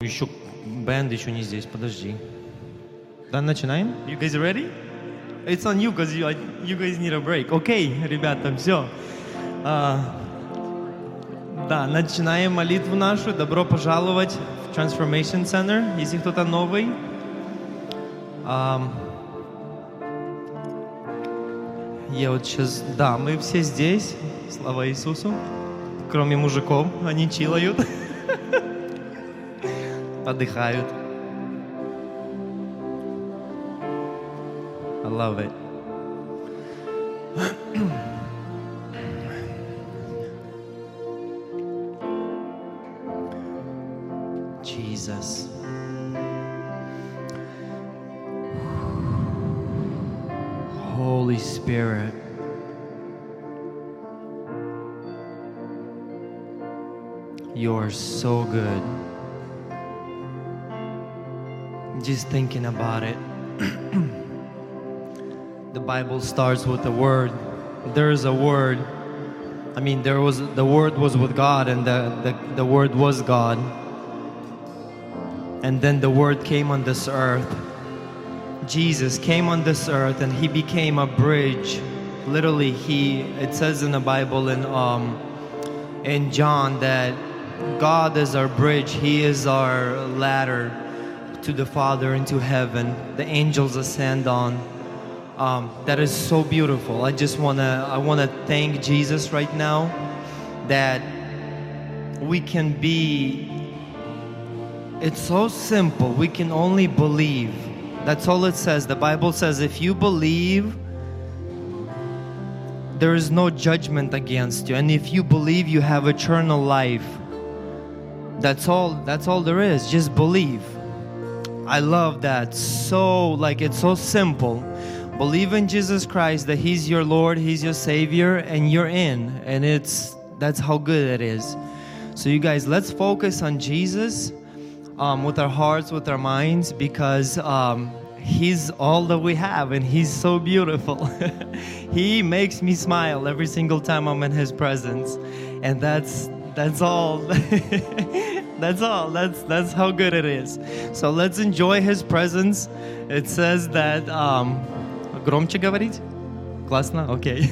еще бенд еще не здесь, подожди. Да, начинаем? You guys ready? It's on you, because you guys need a break. Окей, ребята, все. Да, начинаем молитву нашу. Добро пожаловать в Transformation Center, если кто-то новый. Я вот сейчас... Да, мы все здесь. Слава Иисусу. Кроме мужиков, они чилают. Отдыхают. I love it. Jesus. Holy Spirit. You are so good. Just thinking about it. The Bible starts with the word. There is a word. I mean, the word was with God, and the word was God. And then the word came on this earth. Jesus came on this earth, and he became a bridge. Literally, it says in the Bible in John that God is our bridge. He is our ladder to the Father into heaven. The angels ascend on. That is so beautiful. I wanna thank Jesus right now that we can be. It's so simple. We can only believe. That's all it says. The Bible says if you believe, there is no judgment against you. And if you believe, you have eternal life. That's all there is. Just believe. I love that. It's so simple. Believe in Jesus Christ, that He's your Lord, He's your Savior, and you're in. And that's how good it is. So you guys, let's focus on Jesus with our hearts, with our minds, because He's all that we have, and He's so beautiful. He makes me smile every single time I'm in His presence. And that's all. That's all. That's how good it is. So let's enjoy His presence. It says that громче говорить? Классно? Okay.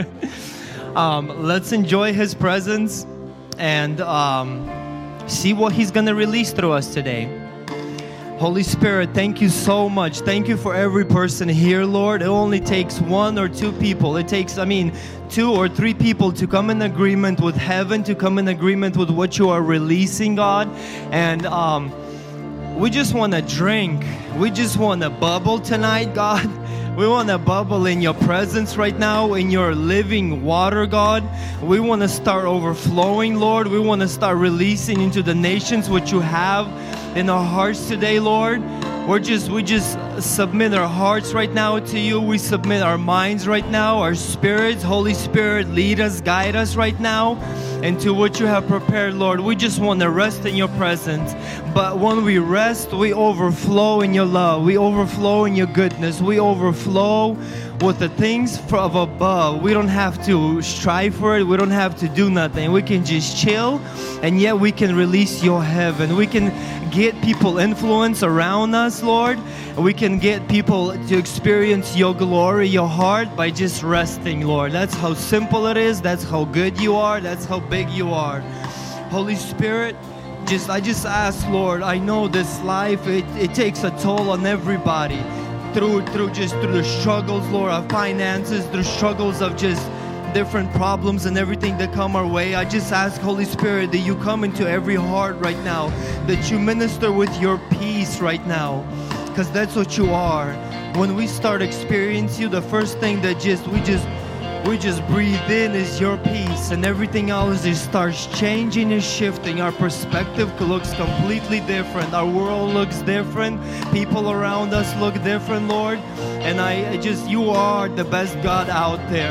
Let's enjoy His presence and see what He's going to release through us today. Holy Spirit, thank you so much. Thank you for every person here, Lord. It only takes one or two people. It takes, 2 or 3 people to come in agreement with heaven, to come in agreement with what you are releasing, God. And we just want to drink. We just want to bubble tonight, God. We want to bubble in your presence right now, in your living water, God. We want to start overflowing, Lord. We want to start releasing into the nations what you have in our hearts today, Lord. We just submit our hearts right now to you. We submit our minds right now, our spirits. Holy Spirit, lead us, guide us right now into what you have prepared, Lord. We just want to rest in your presence. But when we rest, we overflow in your love. We overflow in your goodness. We overflow with the things from above. We don't have to strive for it. We don't have to do nothing. We can just chill, and yet we can release your heaven. We can get people influence around us, Lord. We can get people to experience your glory, your heart, by just resting, Lord. That's how simple it is. That's how good you are. That's how big you are. Holy Spirit, I just ask, Lord, I know this life, it takes a toll on everybody. Through the struggles, Lord, of finances, the struggles of just different problems and everything that come our way. I just ask, Holy Spirit, that you come into every heart right now, that you minister with your peace right now, because that's what you are. When we start experiencing you, the first thing that we just breathe in is your peace, and everything else just starts changing and shifting. Our perspective looks completely different. Our world looks different. People around us look different, Lord. And you are the best God out there.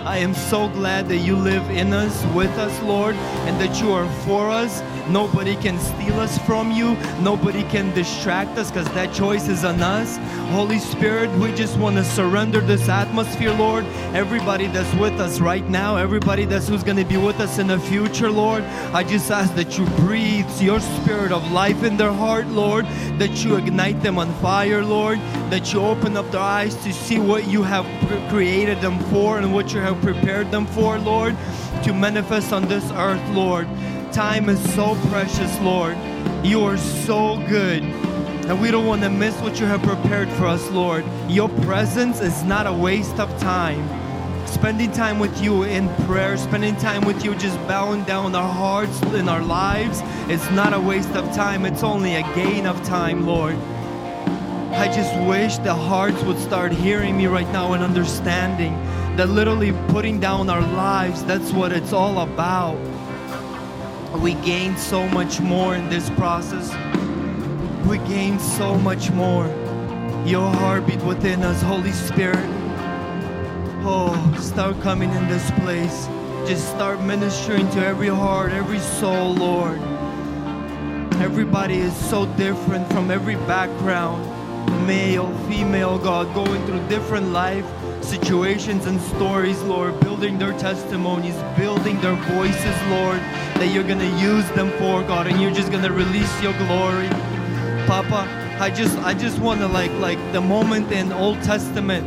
I am so glad that you live in us, with us, Lord, and that you are for us. Nobody can steal us from you. Nobody can distract us, because that choice is on us. Holy Spirit, we just want to surrender this atmosphere, Lord. Everybody that's with us right now, everybody that's who's going to be with us in the future, Lord, I just ask that you breathe your spirit of life in their heart, Lord, that you ignite them on fire, Lord, that you open up their eyes to see what you have created them for and what you have prepared them for, Lord, to manifest on this earth, Lord. Time is so precious, Lord. You are so good. And we don't want to miss what you have prepared for us, Lord. Your presence is not a waste of time. Spending time with you in prayer, spending time with you just bowing down our hearts in our lives, it's not a waste of time. It's only a gain of time, Lord. I just wish the hearts would start hearing me right now and understanding that literally putting down our lives, that's what it's all about. We gain so much more in this process. We gain so much more. Your heartbeat within us, Holy Spirit. Oh, start coming in this place. Just start ministering to every heart, every soul, Lord. Everybody is so different from every background. Male, female, God, going through different life situations and stories, Lord, building their testimonies, building their voices, Lord, that you're going to use them for, God, and you're just going to release your glory. Papa, I just want to like the moment in Old Testament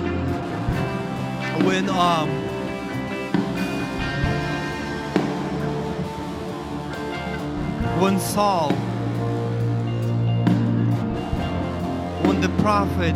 when Saul, when the prophet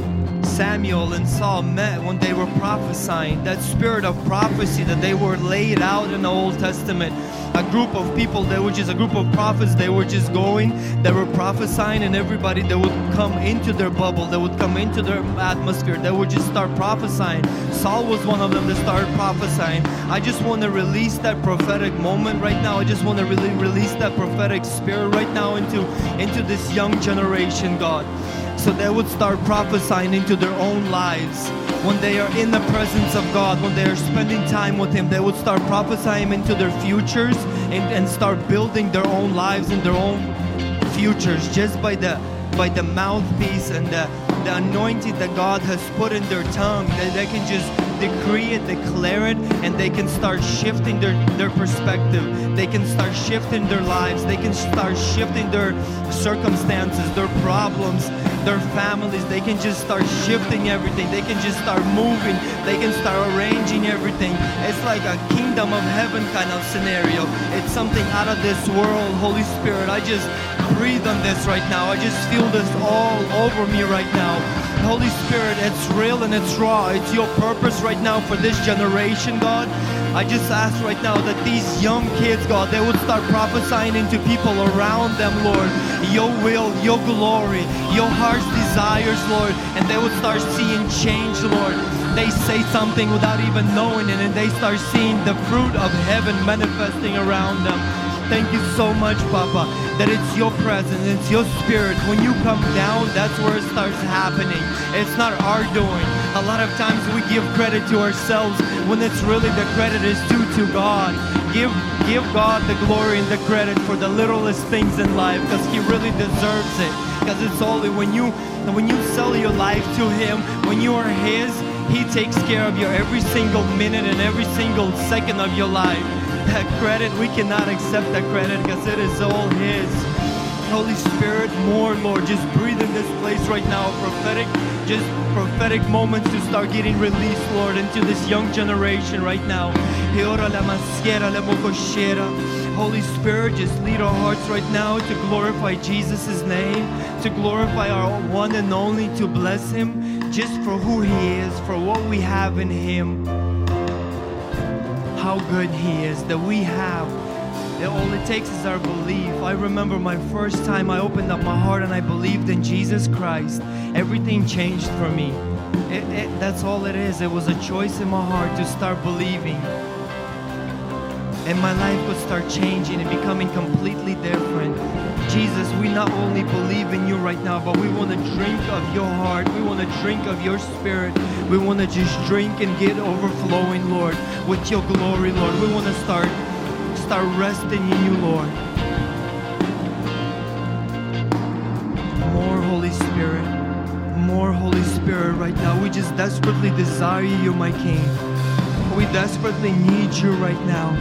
Samuel and Saul met, when they were prophesying, that spirit of prophecy that they were laid out in the Old Testament, a group of people, they were just a group of prophets, they were just going, they were prophesying, and everybody that would come into their bubble, they would come into their atmosphere, they would just start prophesying. Saul was one of them that started prophesying. I just want to release that prophetic moment right now. I just want to really release that prophetic spirit right now into this young generation, God. So they would start prophesying into their own lives. When they are in the presence of God, when they are spending time with Him, they would start prophesying into their futures and start building their own lives and their own futures just by the mouthpiece and the anointing that God has put in their tongue. They can just decree it, declare it, and they can start shifting their perspective. They can start shifting their lives. They can start shifting their circumstances, their problems, their families. They can just start shifting everything. They can just start moving. They can start arranging everything. It's like a kingdom of heaven kind of scenario. It's something out of this world. Holy Spirit, I just breathe on this right now. I just feel this all over me right now. Holy Spirit, it's real and it's raw. It's your purpose right now for this generation, God. I just ask right now that these young kids, God, they would start prophesying into people around them, Lord, your will, your glory, your heart's desires, Lord, and they would start seeing change, Lord. They say something without even knowing it, and they start seeing the fruit of heaven manifesting around them. Thank you so much, Papa, that it's your presence, it's your spirit. When you come down, that's where it starts happening. It's not our doing. A lot of times we give credit to ourselves when it's really the credit is due to God. Give God the glory and the credit for the littlest things in life, because He really deserves it. Because it's only when you sell your life to Him, when you are His, He takes care of your every single minute and every single second of your life. That credit, we cannot accept that credit because it is all His. Holy Spirit, more, Lord, just breathe in this place right now. Prophetic moments to start getting released, Lord, into this young generation right now. Holy Spirit, just lead our hearts right now to glorify Jesus' name, to glorify our one and only, to bless Him just for who He is, for what we have in Him. How good He is, that we have. All it takes is our belief. I remember my first time I opened up my heart and I believed in Jesus Christ. Everything changed for me. That's all it is. It was a choice in my heart to start believing. and my life would start changing and becoming completely different. Jesus, we not only believe in you right now, but we want to drink of your heart. We want to drink of your spirit. We want to just drink and get overflowing, Lord, with your glory, Lord. We want to start resting in you, Lord. More Holy Spirit. More Holy Spirit right now. We just desperately desire you, my King. We desperately need you right now.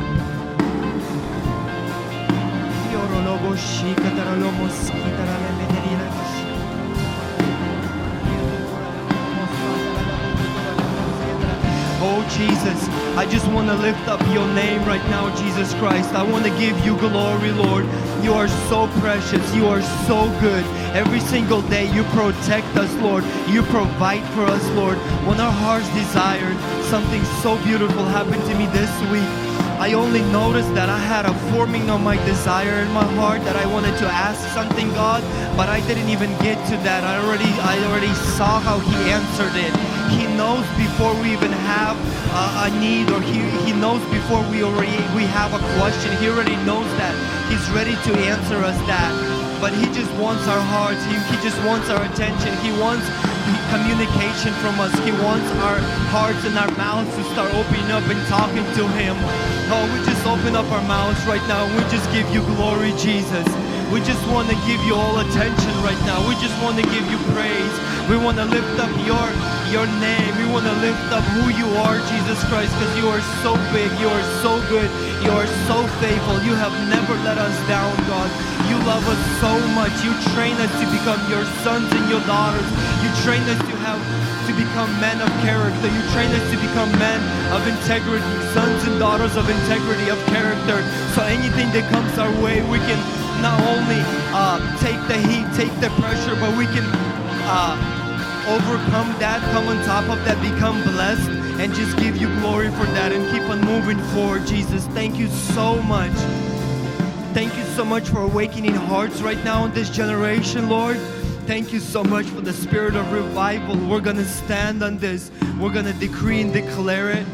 Oh Jesus, I just want to lift up your name right now, Jesus Christ. I want to give you glory, Lord. You are so precious. You are so good. Every single day you protect us, Lord. You provide for us, Lord. When our hearts desired, something so beautiful happened to me this week. I only noticed that I had a forming of my desire in my heart, that I wanted to ask something, God, but I didn't even get to that. I already saw how He answered it. He knows before we even have a need, or He knows before we have a question. He already knows that. He's ready to answer us that. But He just wants our hearts. He just wants our attention. He wants communication from us. He wants our hearts and our mouths to start opening up and talking to Him. Oh, we just open up our mouths right now and we just give you glory, Jesus. We just want to give you all attention right now. We just want to give you praise. We want to lift up your name. We want to lift up who you are, Jesus Christ, because you are so big. You are so good. You are so faithful. You have never let us down, God. You love us so much. You train us to become your sons and your daughters. You train us to become men of character. You train us to become men of integrity, sons and daughters of integrity, of character. So anything that comes our way, we can not only take the heat, take the pressure, but we can overcome that, come on top of that, become blessed, and just give you glory for that and keep on moving forward, Jesus. Thank you so much. Thank you so much for awakening hearts right now in this generation, Lord. Thank you so much for the spirit of revival. We're going to stand on this. We're going to decree and declare it.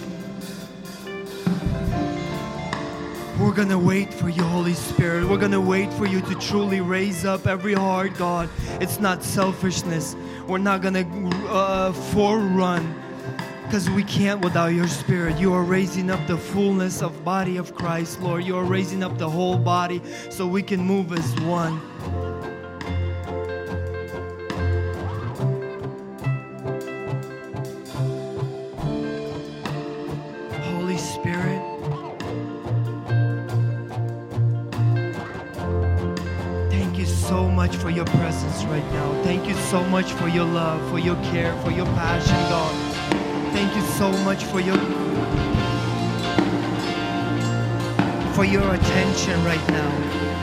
We're going to wait for you, Holy Spirit. We're going to wait for you to truly raise up every heart, God. It's not selfishness. We're not going to forerun, because we can't without your Spirit. You are raising up the fullness of body of Christ, Lord. You are raising up the whole body so we can move as one. Holy Spirit, thank you so much for your presence right now. Thank you so much for your love, for your care, for your passion, God. Thank you so much for your attention right now.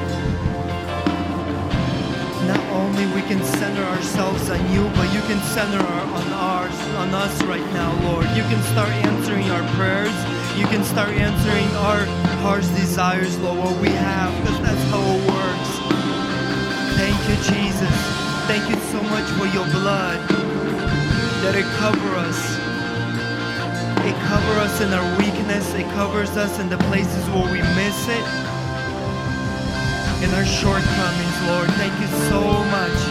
Not only we can center ourselves on you, but you can center on us right now, Lord. You can start answering our prayers. You can start answering our heart's desires, Lord, what we have, because that's how it works. Thank you, Jesus. Thank you so much for your blood, that it covers us. It covers us in our weakness. It covers us in the places where we miss it, in our shortcomings, Lord. Thank you so much.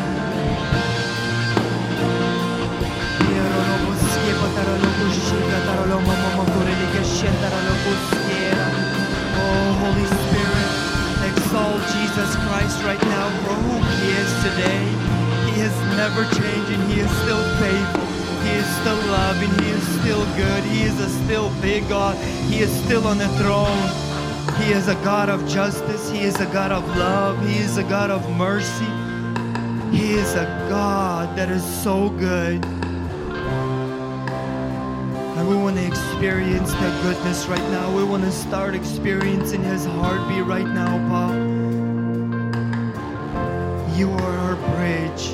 Oh, Holy Spirit, exalt Jesus Christ right now for who He is today. He has never changed and He is still faithful. He is still loving. He is still good. He is a still big God. He is still on the throne. He is a God of justice. He is a God of love. He is a God of mercy. He is a God that is so good. And we want to experience that goodness right now. We want to start experiencing His heartbeat right now, Paul. You are our bridge.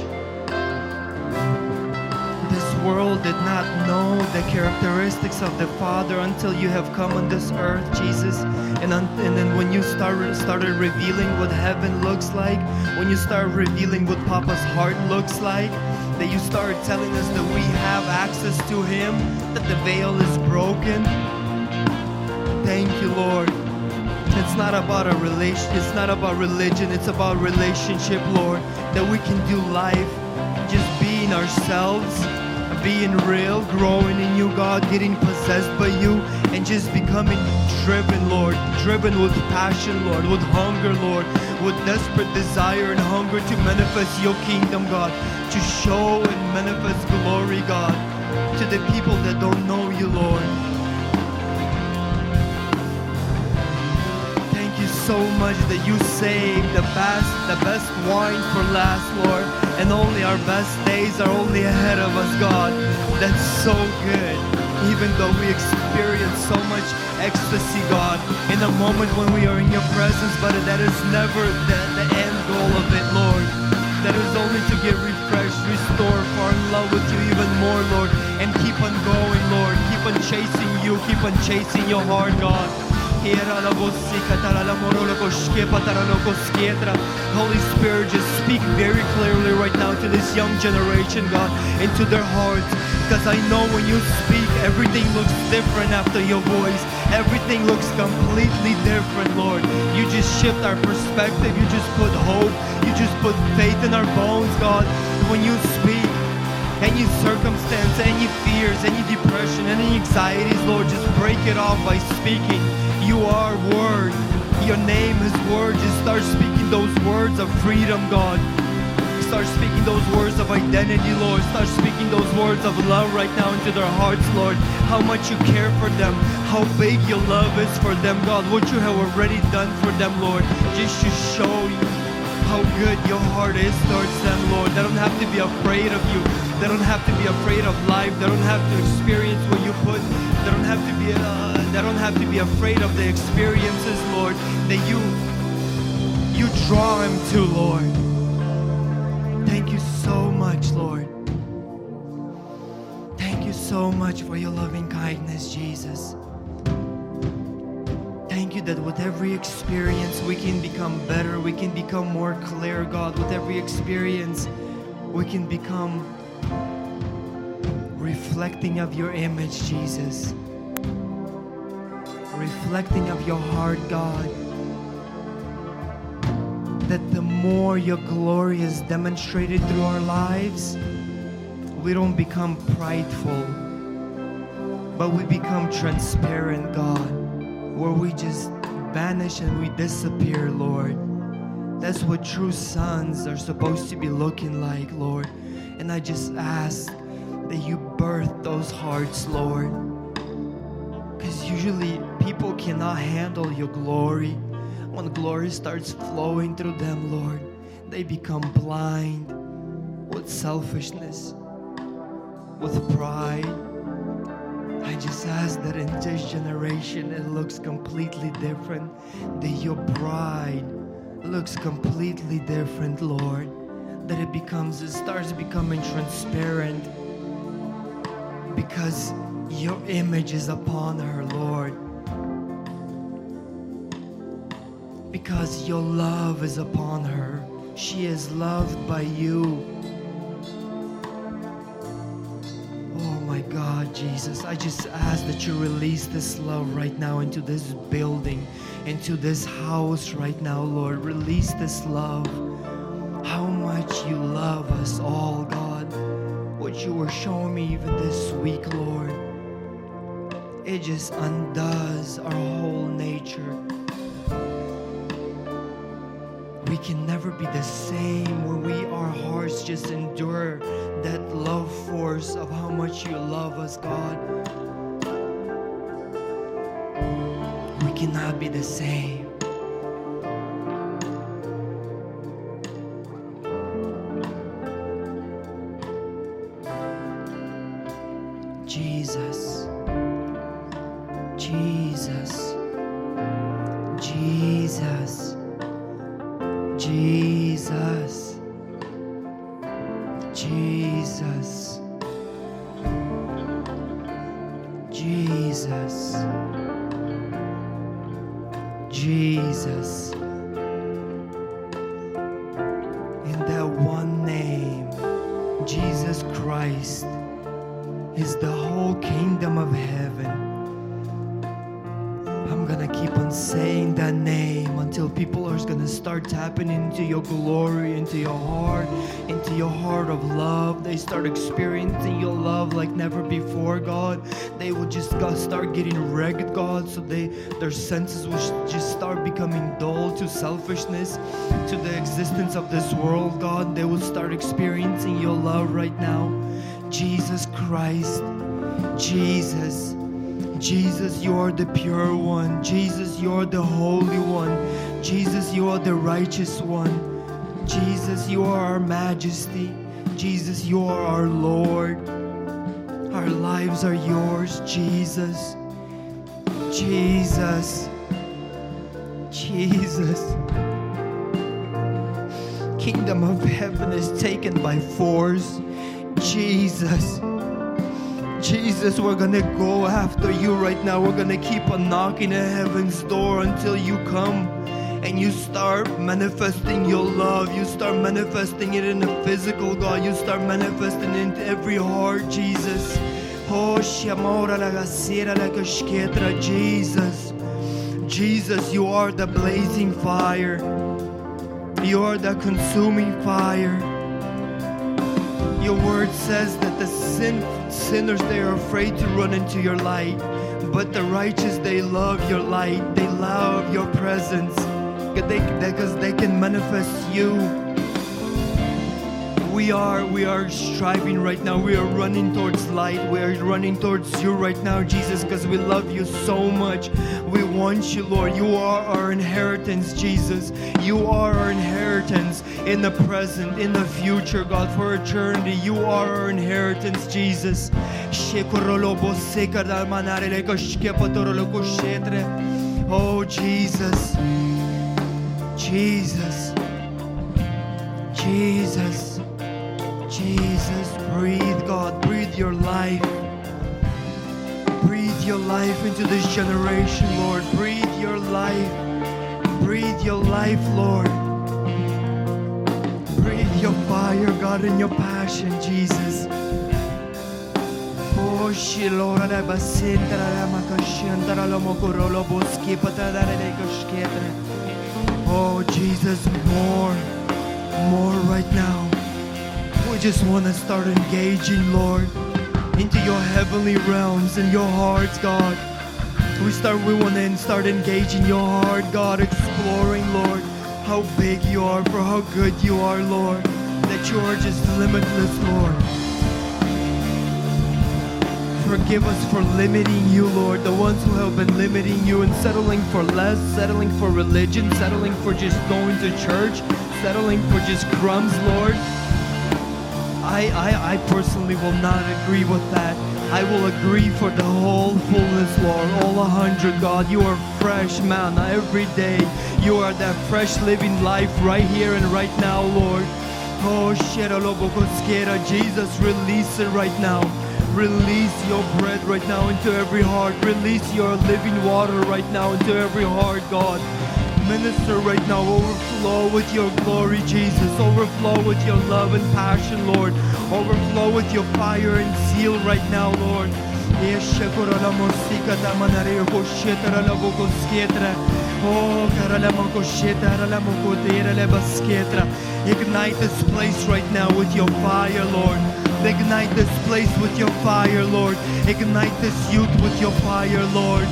This world did not know the characteristics of the Father until you have come on this earth, Jesus. And then when you started revealing what heaven looks like, when you start revealing what Papa's heart looks like, that you started telling us that we have access to Him, that the veil is broken. thank you, Lord. It's not about a relation. It's not about religion. It's about relationship, Lord. That we can do life, just being ourselves, being real, growing in you, God, getting possessed by you, and just becoming driven, Lord. Driven with passion, Lord, with hunger, Lord, with desperate desire and hunger to manifest your kingdom, God, to show and manifest glory, God, to the people that don't know you, Lord. So much that you saved the best wine for last, Lord, and only our best days are only ahead of us, God. That's so good. Even though we experience so much ecstasy, God, in a moment when we are in your presence, but that is never the end goal of it, Lord. That is only to get refreshed, restored, fall in love with you even more, Lord, and keep on going, Lord. Keep on chasing you, keep on chasing your heart, God. Holy Spirit, just speak very clearly right now to this young generation, God, into their hearts. Because I know when you speak, everything looks different after your voice. Everything looks completely different, Lord. You just shift our perspective. You just put hope. You just put faith in our bones, God. When you speak, any circumstance, any fears, any depression, any anxieties, Lord, just break it off by speaking. You are Word. Your name is Word. Just start speaking those words of freedom, God. Start speaking those words of identity, Lord. Start speaking those words of love right now into their hearts, Lord. How much you care for them. How big your love is for them, God. What you have already done for them, Lord. Just to show you how good your heart is towards them, Lord. They don't have to be afraid of you. They don't have to be afraid of life. They don't have to experience what you put. They don't have to be. They don't have to be afraid of the experiences, Lord, that you draw them to, Lord. Thank you so much, Lord. Thank you so much for your loving kindness, Jesus. Thank you that with every experience we can become better. We can become more clear, God. With every experience we can become reflecting of your image, Jesus. Reflecting of your heart, God. That the more your glory is demonstrated through our lives, we don't become prideful, but we become transparent, God, where we just vanish and we disappear, Lord. That's what true sons are supposed to be looking like, Lord. And I just ask that you birth those hearts, Lord. Because usually people cannot handle your glory. When glory starts flowing through them, Lord, they become blind with selfishness, with pride. I just ask that in this generation it looks completely different, that your bride looks completely different, Lord, that it starts becoming transparent because your image is upon her, Lord. Because your love is upon her. She is loved by you. Oh my God, Jesus, I just ask that you release this love right now into this building, into this house right now, Lord. Release this love. How much you love us all, God. What you were showing me even this week, Lord. It just undoes our whole nature. We can never be the same when our hearts just endure that love force of how much you love us, God. We cannot be the same. Jesus, Jesus, Jesus, Jesus, Jesus, Jesus, Jesus. In that one name, Jesus Christ, is the whole kingdom of heaven. I'm keep on saying that name until people are going to start tapping into your glory, into your heart of love. They start experiencing your love like never before, God. They will just start getting wrecked, God, so their senses will just start becoming dull to selfishness, to the existence of this world, God. They will start experiencing your love right now. Jesus Christ, Jesus, you are the pure one. Jesus, you are the holy one. Jesus, you are the righteous one. Jesus, you are our majesty. Jesus, you are our Lord. Our lives are yours, Jesus. Jesus. Kingdom of heaven is taken by force. Jesus, we're gonna go after you right now. We're gonna keep on knocking at heaven's door until you come and you start manifesting your love. You start manifesting it in the physical, God. You start manifesting it into every heart, Jesus. Jesus, you are the blazing fire. You are the consuming fire. Your word says that the sinners, they are afraid to run into your light, but the righteous, they love your light. They love your presence because they can manifest you. We are striving right now. We are running towards light. We are running towards you right now, Jesus, because we love you so much. We want you, Lord. You are our inheritance, Jesus. You are our inheritance in the present, in the future, God, for eternity. You are our inheritance, Jesus. Oh, Jesus. Jesus, breathe, God, breathe your life. Breathe your life into this generation, Lord. Breathe your life. Breathe your life, Lord. Breathe your fire, God, and your passion, Jesus. Oh, Jesus, more right now. We just want to start engaging, Lord, into your heavenly realms and your hearts, God. We want to start engaging your heart, God, exploring, Lord, how big you are, for how good you are, Lord, that you are just limitless, Lord. Forgive us for limiting you, Lord, the ones who have been limiting you and settling for less, settling for religion, settling for just going to church, settling for just crumbs, Lord. I personally will not agree with that. I will agree for the whole fullness, Lord, all 100, God. You are fresh manna every day. You are that fresh living life right here and right now, Lord. Oh, Jesus, release it right now. Release your bread right now into every heart. Release your living water right now into every heart, God. Minister right now. Overflow with your glory, Jesus. Overflow with your love and passion, Lord. Overflow with your fire and zeal right now, Lord. Ignite this place right now with your fire, Lord. Ignite this place with your fire, Lord. Ignite this youth with your fire, Lord.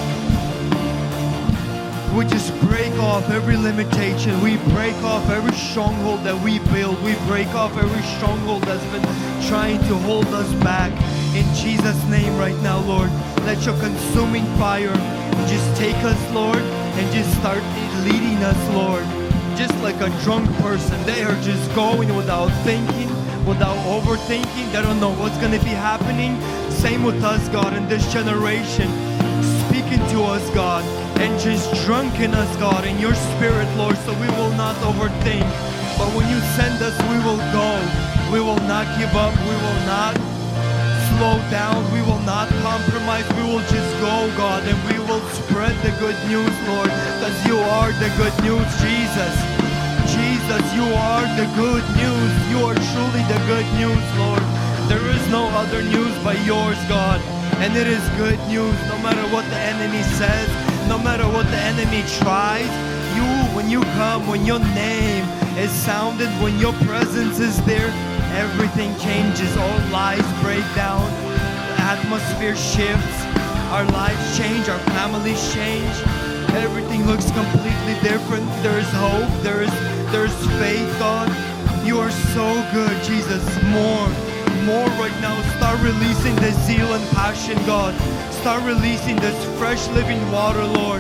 We just break off every limitation. We break off every stronghold that we build. We break off every stronghold that's been trying to hold us back. In Jesus' name right now, Lord, let your consuming fire just take us, Lord, and just start leading us, Lord. Just like a drunk person, they are just going without thinking, without overthinking. They don't know what's going to be happening. Same with us, God, in this generation. Speaking to us, God, and just drunk in us, God, in your spirit, Lord, so we will not overthink. But when you send us, we will go. We will not give up. We will not slow down. We will not compromise. We will just go, God, and we will spread the good news, Lord, because you are the good news, Jesus. Jesus, you are the good news. You are truly the good news, Lord. There is no other news but yours, God. And it is good news. No matter what the enemy says, No matter what the enemy tries, when you come, when your name is sounded, when your presence is there, everything changes. All lies break down, the atmosphere shifts, our lives change, our families change. Everything looks completely different. There is hope, there's faith, God. You are so good, Jesus. More right now. Start releasing the zeal and passion, God. Start releasing this fresh living water, Lord.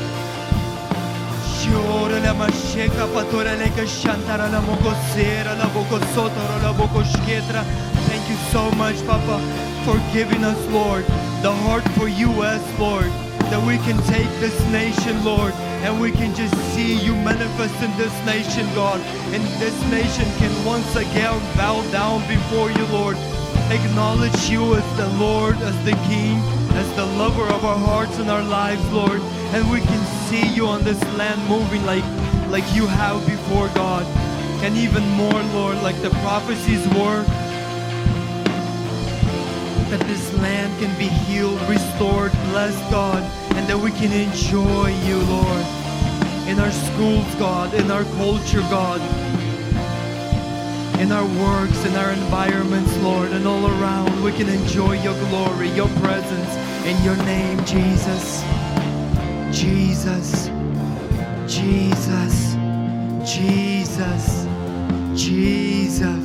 Thank you so much, Papa, for giving us, Lord, the heart for U.S., Lord, that we can take this nation, Lord, and we can just see you manifest in this nation, God. And this nation can once again bow down before you, Lord. Acknowledge you as the Lord, as the King, as the lover of our hearts and our lives, Lord. And we can see you on this land moving like you have before, God. And even more, Lord, like the prophecies were, that this land can be healed, restored, blessed, God, and that we can enjoy you, Lord, in our schools, God, in our culture, God, in our works, in our environments, Lord, and all around. We can enjoy your glory, your presence, in your name, Jesus. Jesus, Jesus, Jesus, Jesus,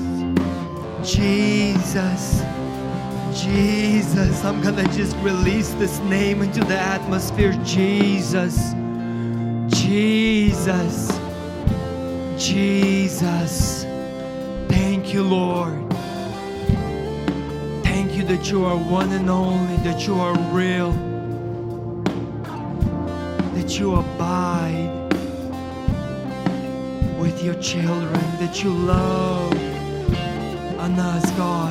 Jesus, Jesus. I'm gonna just release this name into the atmosphere. Jesus, Jesus, Jesus. Thank you, Lord. Thank you that you are one and only, that you are real, that you abide with your children, that you love on us, God.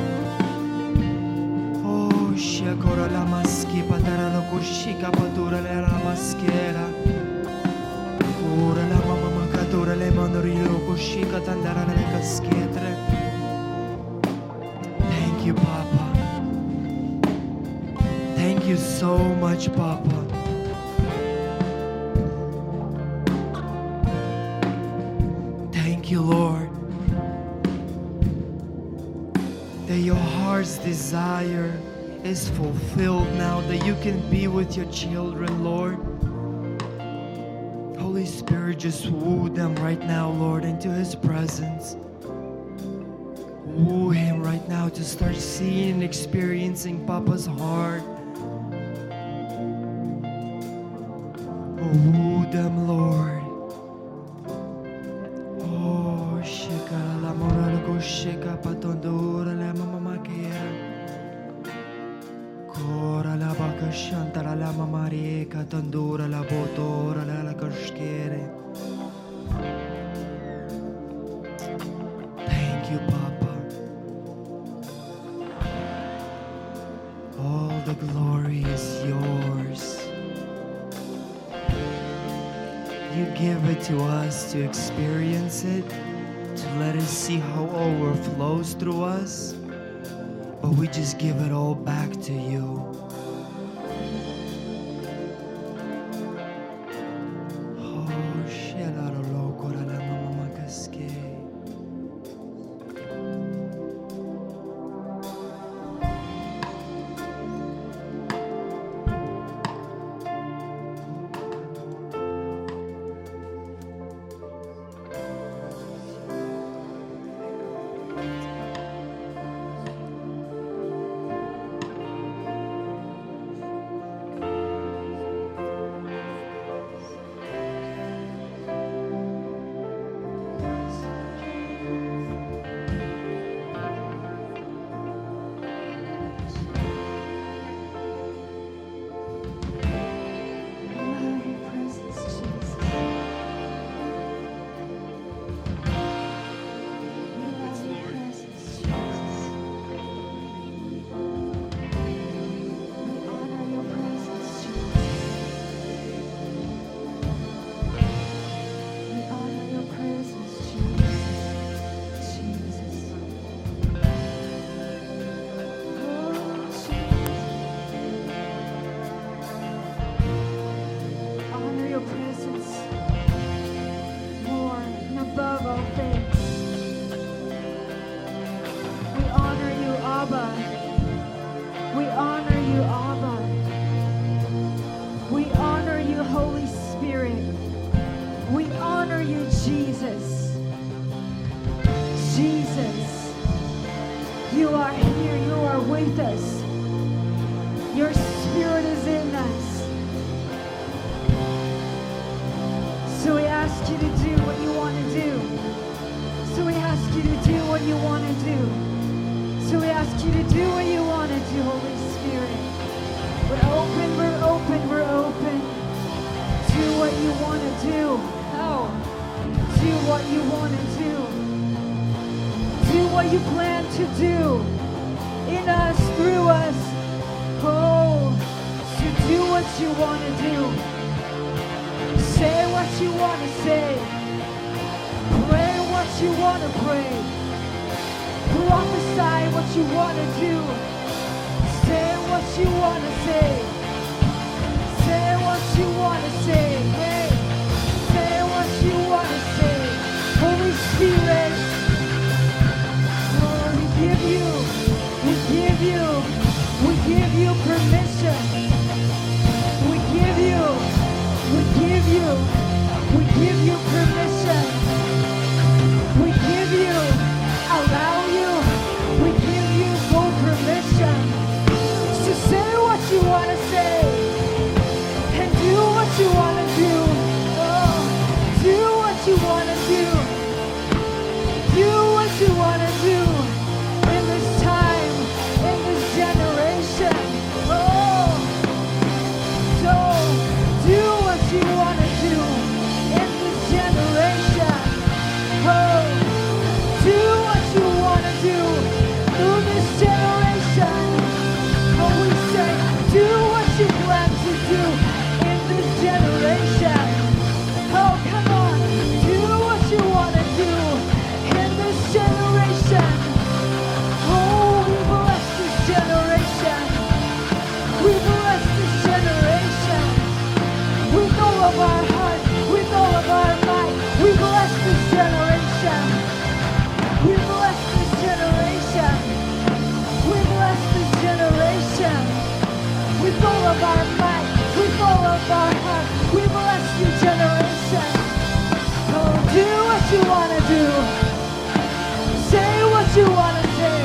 Oh, shakora la maski patara la kushika patura la maskera. Ora la mama makatura le manorilo kushika tandara la kasketre. Thank you, Papa. Thank you so much, Papa. Thank you, Lord, that your heart's desire is fulfilled now, that you can be with your children, Lord. Holy Spirit, just woo them right now, Lord, into His presence. Woo Him right now to start seeing and experiencing Papa's heart. Woo them, Lord. Oh, shika la moral go shika patondura la mama makia. Cora la baka shantara la mama rieka tondura la botora la kashkere. Thank you, Papa. All the glory is yours. You give it to us to experience it, to let us see how it overflows through us, but we just give it all back to you. Oh, hear you, Jesus. Jesus, you are here. You are with us. Your Spirit is in us. So we ask you to do what you want to do. So we ask you to do what you want to do. So we ask you to do what you want to do, Holy Spirit. We're open, we're open, we're open. Do what you want to do. Oh, do what you want to do. Do what you plan to do in us, through us. Oh, so do what you want to do. Say what you want to say. Pray what you want to pray. Prophesy what you want to do. Say what you want to say. Say what you want to say. Hey, say what you want to say. Holy Spirit, oh, we give you permission. We give you permission. We give you, allow you, we give you full permission to say what you want to say and do what you want to do. Oh, do what you want to do. Do what you want to do in this time, in this generation. Oh, so do what you want to do in this generation. Oh, do what you want to do through this generation. Oh, we say, do what you plan to do in this generation. Oh, come on, do what you want to do in this generation. Oh, we bless this generation. We bless this generation. With all of our heart, with all of our might, we bless this generation. We bless this generation. We bless this generation. With all of our might, with all of our heart, we bless you, generation. Oh, do what you want to do. Say what you want to say.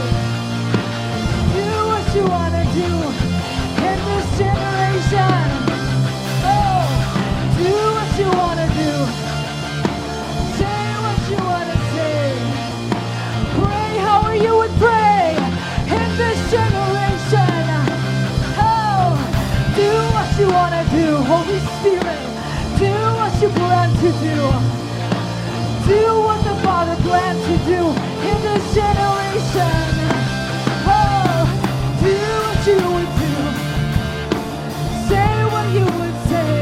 Do what you want to do in this generation. Oh, do what you want to do. Say what you want to say. Pray how you would pray in this generation. Oh, do what you want to do, Holy Spirit. Do what you plan to do. Do what the Father planned to do in this generation. Oh, do what you would do. Say what you would say.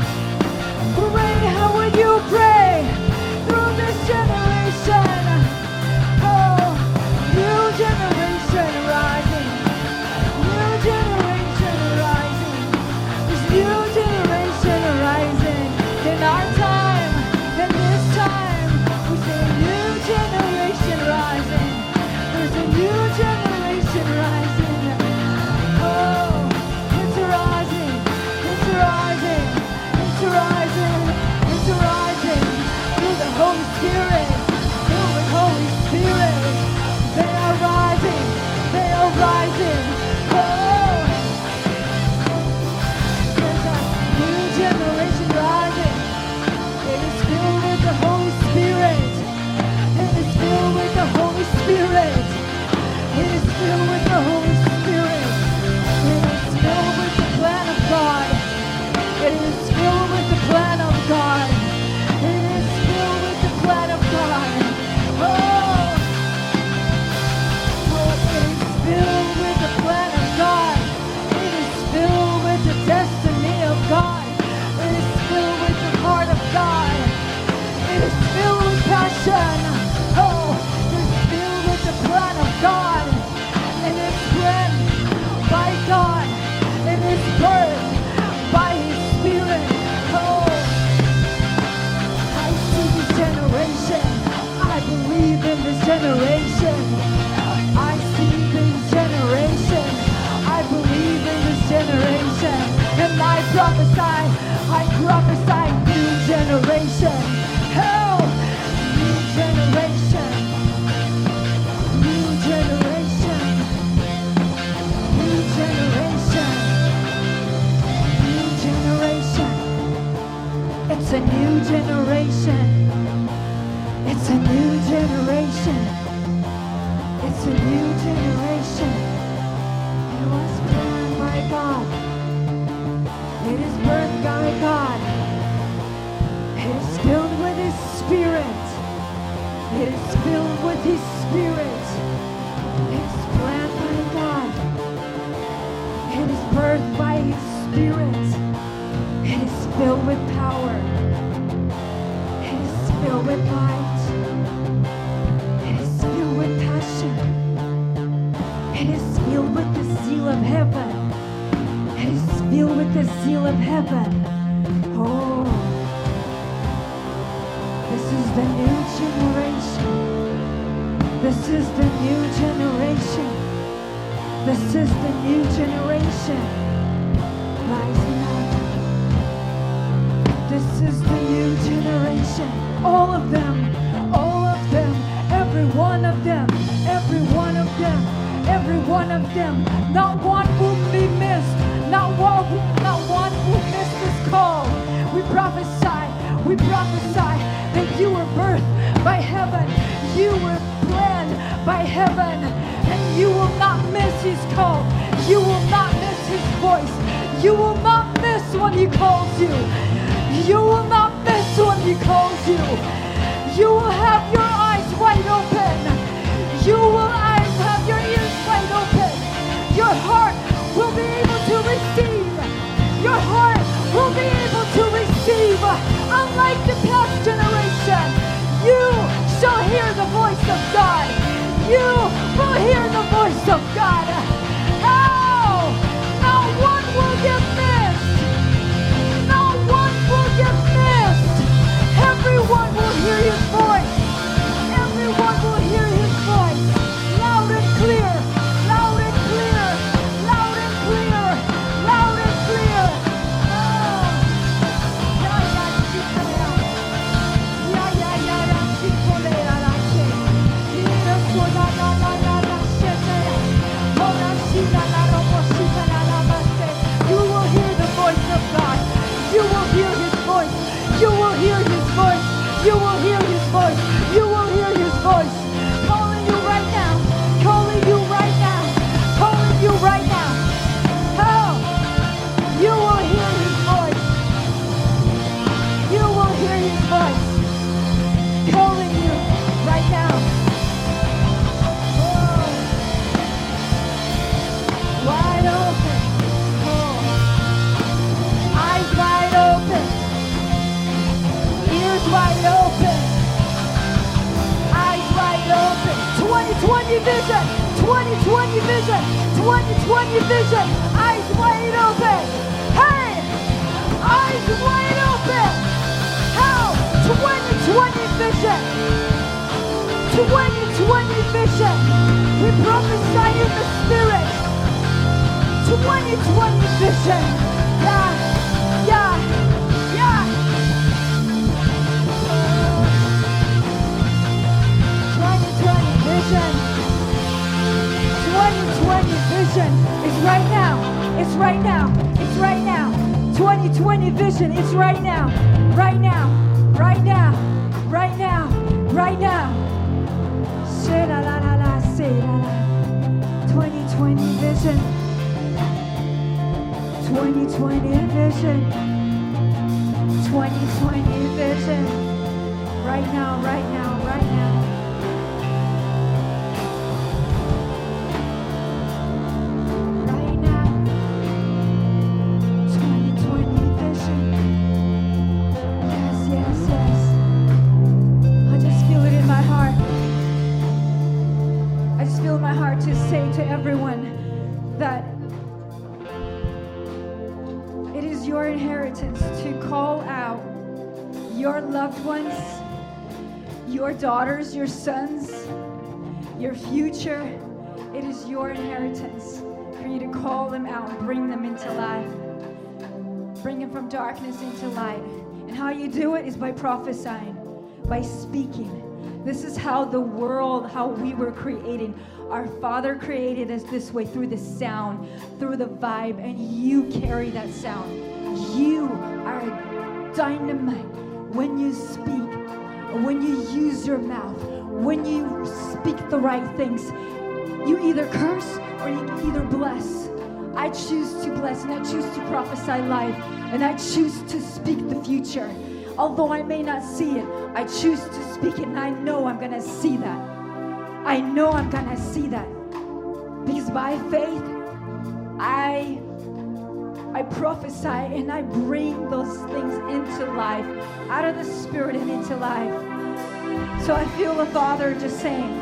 Pray how would you pray through this generation. Oh, new generation rising. New generation rising. This new generation rising in our time, in generation. It's a new generation. It's a new generation. It was planned by God. It is birthed by God. It is filled with His Spirit. It is filled with His Spirit. It is planned by God. It is birthed by His Spirit. It is filled with power. It is filled with light. It is filled with passion. It is filled with the zeal of heaven. It is filled with the zeal of heaven. Oh, this is the new generation. This is the new generation. This is the new generation rising up. This is the new generation. All of them, every one of them, every one of them, every one of them. Not one will be missed. Not one will miss this call. We prophesy that you were birthed by heaven. You were planned by heaven. And you will not miss His call. You will not miss His voice. You will not miss when He calls you. You will not miss when He calls you. You will have your eyes wide open. You will have your ears wide open. Your heart will be able to receive. Your heart will be able to receive. Unlike the past generation, you shall hear the voice of God. You will hear the voice of God. Oh, not one will get missed. Not one will get missed. Everyone will hear His voice. Everyone will hear His voice. Loud and clear. Loud and clear. Loud and clear. Loud and clear. You will hear the voice of God. You will hear His voice. You will hear His voice. You will hear His voice. You will hear His voice. Calling you right now. Calling you right now. Calling you right now. Oh, you will hear His voice. You will hear His voice. Calling you right now. Oh, wide open. Oh, eyes wide open. Ears wide open. Eyes wide open. 2020 vision. 2020 vision. 2020 vision. Eyes wide open. Hey! Eyes wide open. How? 2020 vision. 2020 vision. We prophesy in the Spirit. 2020 vision. Yeah. Yeah. Yeah. 2020 vision. 2020 vision is right now. It's right now. It's right now. 2020 vision is right now. Right now. Right now. Right now. Right now. 2020 vision. 2020 vision. 2020 vision. Right now, right now, right now. Right now. 2020 vision. Yes, yes, yes. I just feel it in my heart. I just feel in my heart to say to everyone that it is your inheritance to call out your loved ones, your daughters, your sons, your future. It is your inheritance for you to call them out and bring them into life. Bring them from darkness into light. And how you do it is by prophesying, by speaking. This is how the world, how we were created. Our Father created us this way, through the sound, through the vibe, and you carry that sound. You are dynamite when you speak, when you use your mouth, when you speak the right things, you either curse or you either bless. I choose to bless, and I choose to prophesy life, and I choose to speak the future. Although I may not see it, I choose to speak it, and I know I'm going to see that. I know I'm going to see that. Because by faith, I prophesy and I bring those things into life, out of the Spirit and into life. So I feel the Father just saying,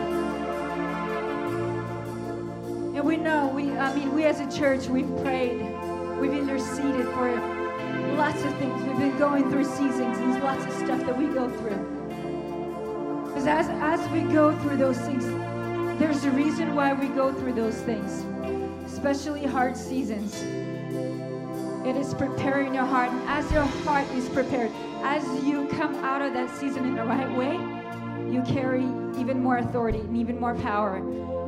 and we know, we as a church, we've prayed, we've interceded for lots of things. We've been going through seasons and lots of stuff that we go through. Because as we go through those things, there's a reason why we go through those things, especially hard seasons. It is preparing your heart, and as your heart is prepared, as you come out of that season in the right way, you carry even more authority and even more power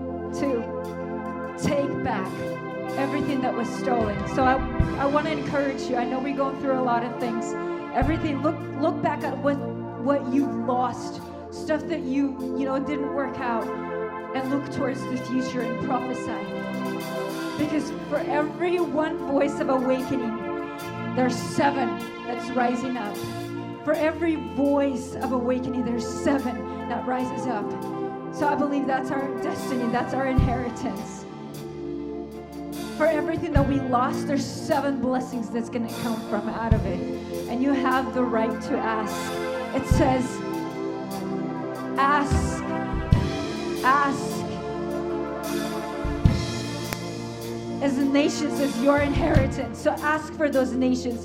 to take back everything that was stolen. So I want to encourage you. I know we're going through a lot of things. Everything, look back at what you've lost, stuff that you didn't work out, and look towards the future and prophesy. Because for every one voice of awakening, there's 7 that's rising up. For every voice of awakening, there's 7 that rises up. So I believe that's our destiny, that's our inheritance. For everything that we lost, there's 7 blessings that's going to come from out of it. And you have the right to ask. It says, ask, ask. As the nations is your inheritance. So ask for those nations.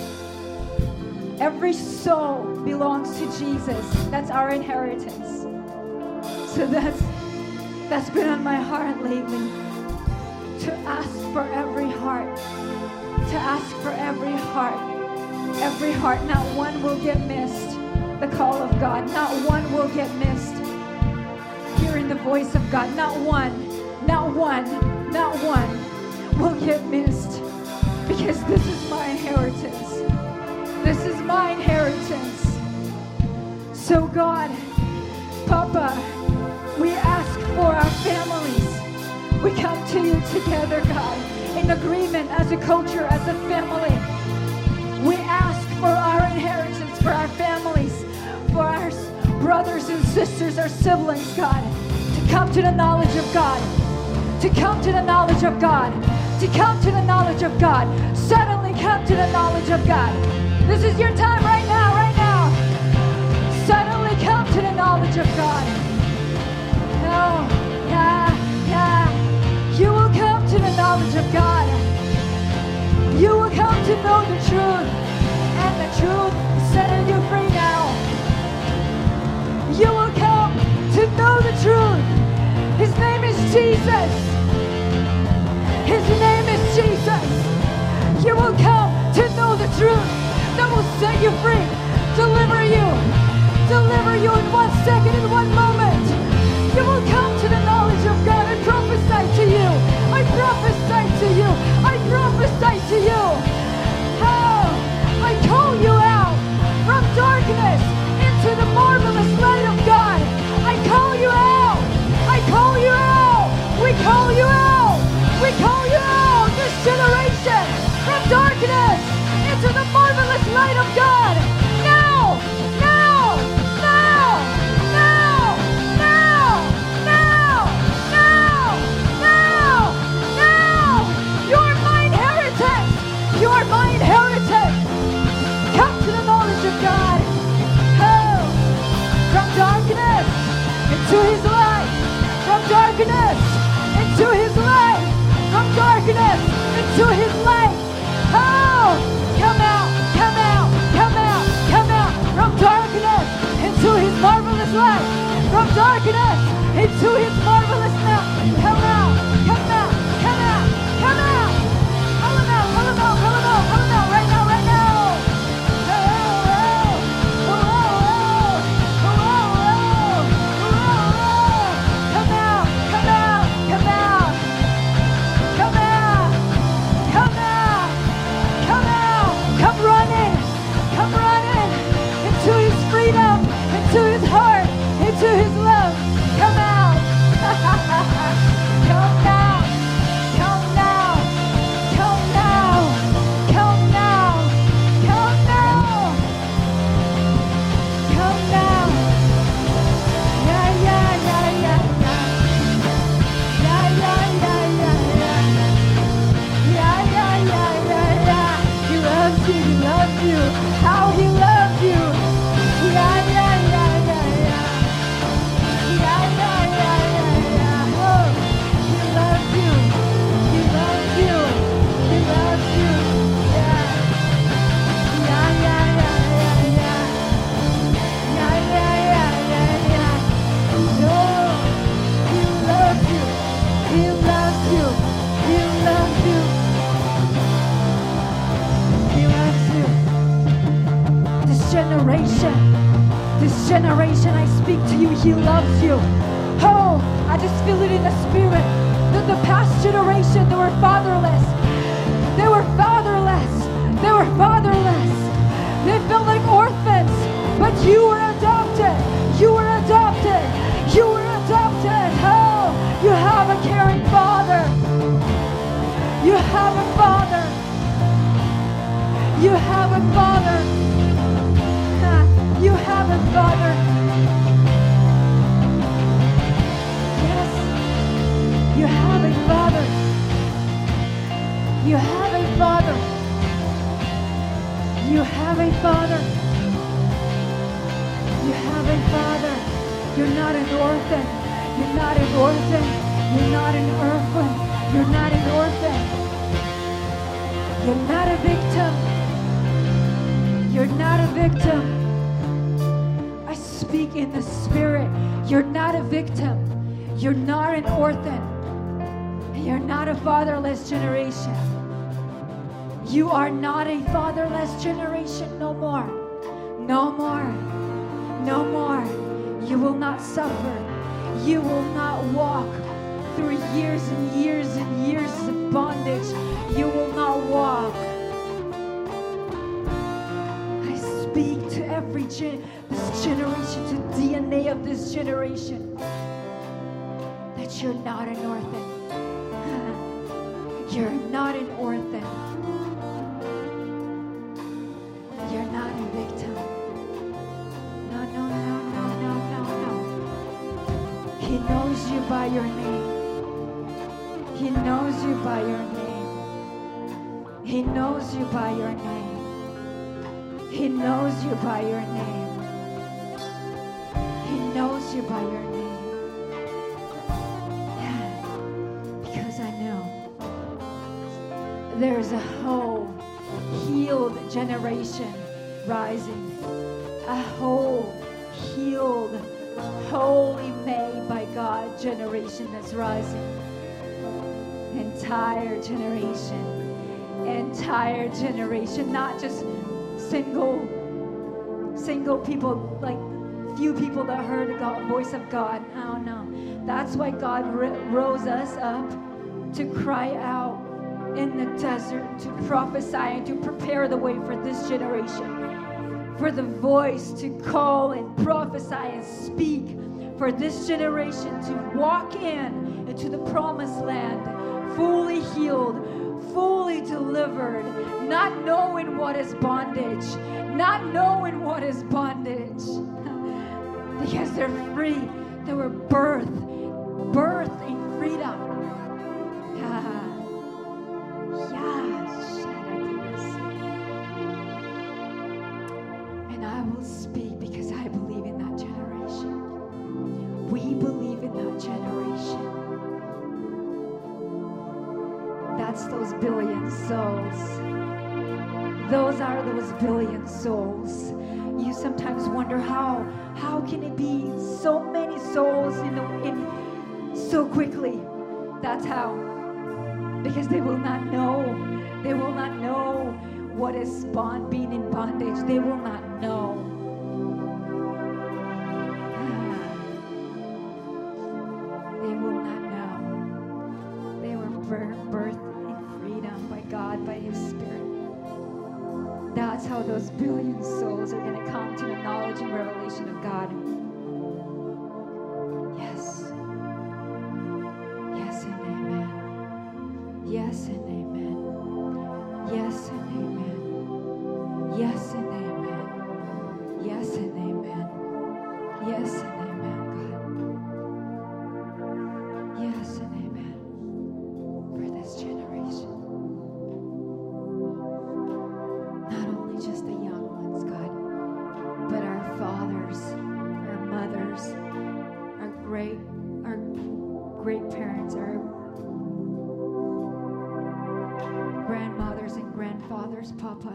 Every soul belongs to Jesus. That's our inheritance. So that's been on my heart lately. To ask for every heart. To ask for every heart. Every heart. Not one will get missed. The call of God. Not one will get missed. Hearing the voice of God. Not one. Not one. Not one will get missed, because this is my inheritance. This is my inheritance. So God, Papa, we ask for our families. We come to you together, God, in agreement as a culture, as a family. We ask for our inheritance, for our families, for our brothers and sisters, our siblings, God, to come to the knowledge of God. To come to the knowledge of God. To come to the knowledge of God. Suddenly come to the knowledge of God. This is your time right now, right now. Suddenly come to the knowledge of God. No, yeah. You will come to the knowledge of God. You will come to know the truth. And the truth is setting you free now. You will come to know the truth. His name is Jesus. His name is Jesus. You will come to know the truth that will set you free, deliver you in 1 second, in 1 moment. You will come to the knowledge of God. I prophesy to you. I prophesy to you. I prophesy to you. Oh, I call you out from darkness into the marvelous light of God. I call you out. I call you out. We call you out. We call you out, this generation, from darkness into the marvelous light of God. Now, now, now, now, now, now, now, now, now. You're my inheritance. You're my inheritance. Come to the knowledge of God. Oh, from darkness into His light. From darkness into His light. From darkness into His light. Oh, come out, come out, come out, come out. From darkness into His marvelous light. From darkness into His marvelous light. Come out, come out, come out, come out. Pull Him out, pull Him out, pull Him out, pull Him out right now, right now. Oh, oh, oh, oh, oh, oh, oh, oh. Come out, come out, come out. Come out! Come out! Come out! Come running! Come running into into His love. Come out. Come now. Come now. Come now. Come now. Come now. Come now. Yeah, yeah, yeah, yeah, yeah. Yeah, yeah, yeah, yeah, yeah. Yeah, yeah, yeah, yeah, yeah. He loves you. He loves you. How He loves you. Yeah, yeah, yeah, yeah, yeah. Yeah, yeah, yeah, yeah, yeah. Oh, He loves you. He loves you. He loves you. Yeah. Yeah, yeah, yeah, yeah, yeah. Yeah, yeah, yeah, yeah, yeah. Oh, He loves you. He loves you. He loves you. He loves you. This generation, I speak to you, He loves you. Oh, I just feel it in the spirit. The past generation, they were fatherless. They were fatherless. They were fatherless. They felt like orphans, but you were adopted. You were adopted. You were adopted. Oh, you have a caring Father. You have a Father. You have a Father. You have a Father. Yes, you have a Father. You have a Father. You have a Father. You have a Father. You're not an orphan. You're not an orphan. You're not an orphan. You're not an orphan. You're not a victim. You're not a victim. I speak in the Spirit. You're not a victim. You're not an orphan. You're not a fatherless generation. You are not a fatherless generation no more. No more. No more. You will not suffer. You will not walk through years and years and years of bondage. You will not walk. I speak to every this generation, to DNA of this generation, that you're not an orphan. You're not an orphan. You're not a victim. No, no, no, no, no, no, no. He knows you by your name. He knows you by your name. He knows you by your name. He knows you by your name. He knows you by your name. Yeah, because I know there's a whole healed generation rising. A whole healed, holy made by God generation that's rising. Entire generation, not just single people, like few people that heard the voice of God. Oh no, that's why God rose us up to cry out in the desert, to prophesy and to prepare the way for this generation, for the voice to call and prophesy and speak for this generation to walk into the promised land, fully healed, fully delivered, not knowing what is bondage, because they're free. They were birthed in freedom. And I will speak because I believe in that generation. We believe in that generation. That's those billion souls. Those are those billion souls. You sometimes wonder how can it be so many souls in so quickly? That's how. Because they will not know. They will not know what is being in bondage. They will not know. They will not know. They were birthed in freedom by God, by His Spirit. That's how those billion souls are going to come to the knowledge and revelation of God. Yes and amen, God. Yes and amen for this generation. Not only just the young ones, God, but our fathers, our mothers, our great parents, our grandmothers and grandfathers, Papa.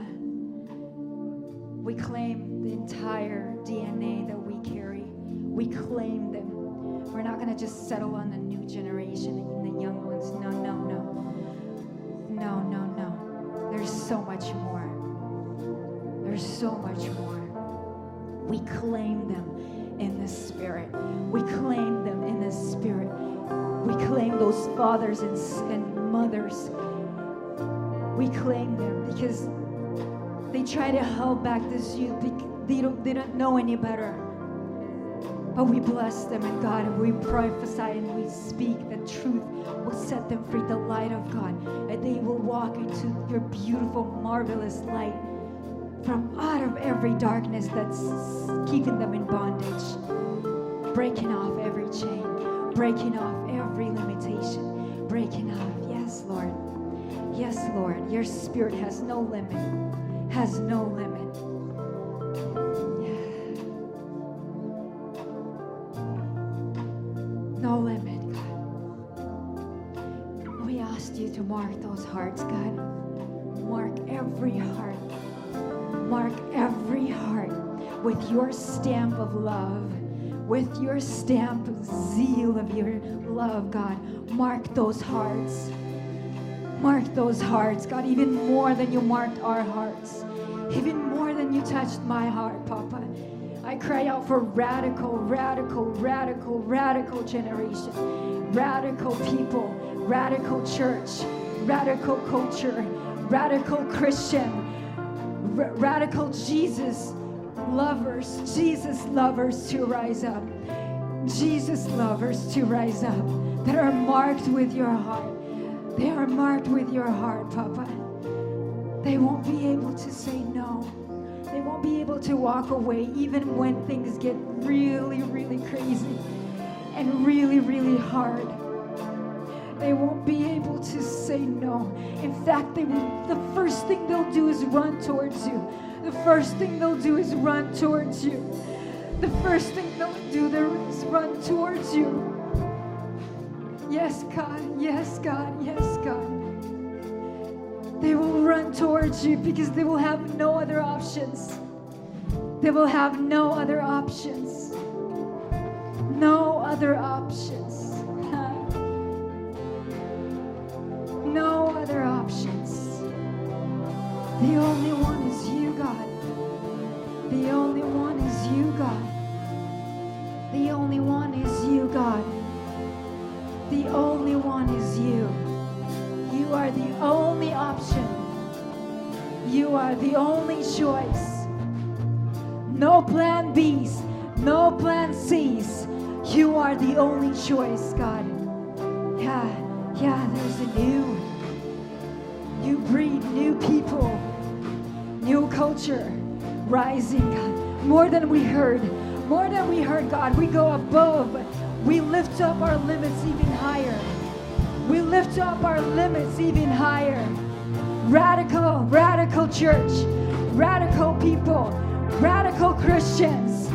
We claim the entire DNA that we carry. We claim them. We're not going to just settle on the new generation and the young ones. No, no, no. No, no, no. There's so much more. There's so much more. We claim them in the Spirit. We claim them in the Spirit. We claim those fathers and mothers. We claim them because they try to hold back this youth. They don't know any better. But we bless them, and God, we prophesy and we speak that truth will set them free, the light of God, and they will walk into your beautiful, marvelous light from out of every darkness that's keeping them in bondage, breaking off every chain, breaking off every limitation, breaking off. Yes, Lord. Yes, Lord. Your Spirit has no limit. Has no limit. Yeah. No limit, God. We asked you to mark those hearts, God. Mark every heart. Mark every heart with your stamp of love, with your stamp of zeal of your love, God. Mark those hearts. Mark those hearts, God, even more than you marked our hearts. Even more than you touched my heart, Papa. I cry out for radical generation. Radical people, radical church, radical culture, radical Christian, radical Jesus lovers to rise up. Jesus lovers to rise up that are marked with your heart. They are marked with your heart, Papa. They won't be able to say no. They won't be able to walk away even when things get really, really crazy and really, really hard. They won't be able to say no. In fact, the first thing they'll do is run towards you. The first thing they'll do is run towards you. The first thing they'll do is run towards you. Yes, God. Yes, God. Yes, God. They will run towards you because they will have no other options. They will have no other options. No other options. No other options. The only one is you, God. The only one is you, God. The only one is you, God. The only one is you. You are the only option. You are the only choice. No plan B's, no plan C's. You are the only choice, God. Yeah, there's a new breed, new people, new culture rising, God. More than we heard, God. We go above. We lift up our limits even higher. We lift up our limits even higher. Radical church, radical people, radical Christians,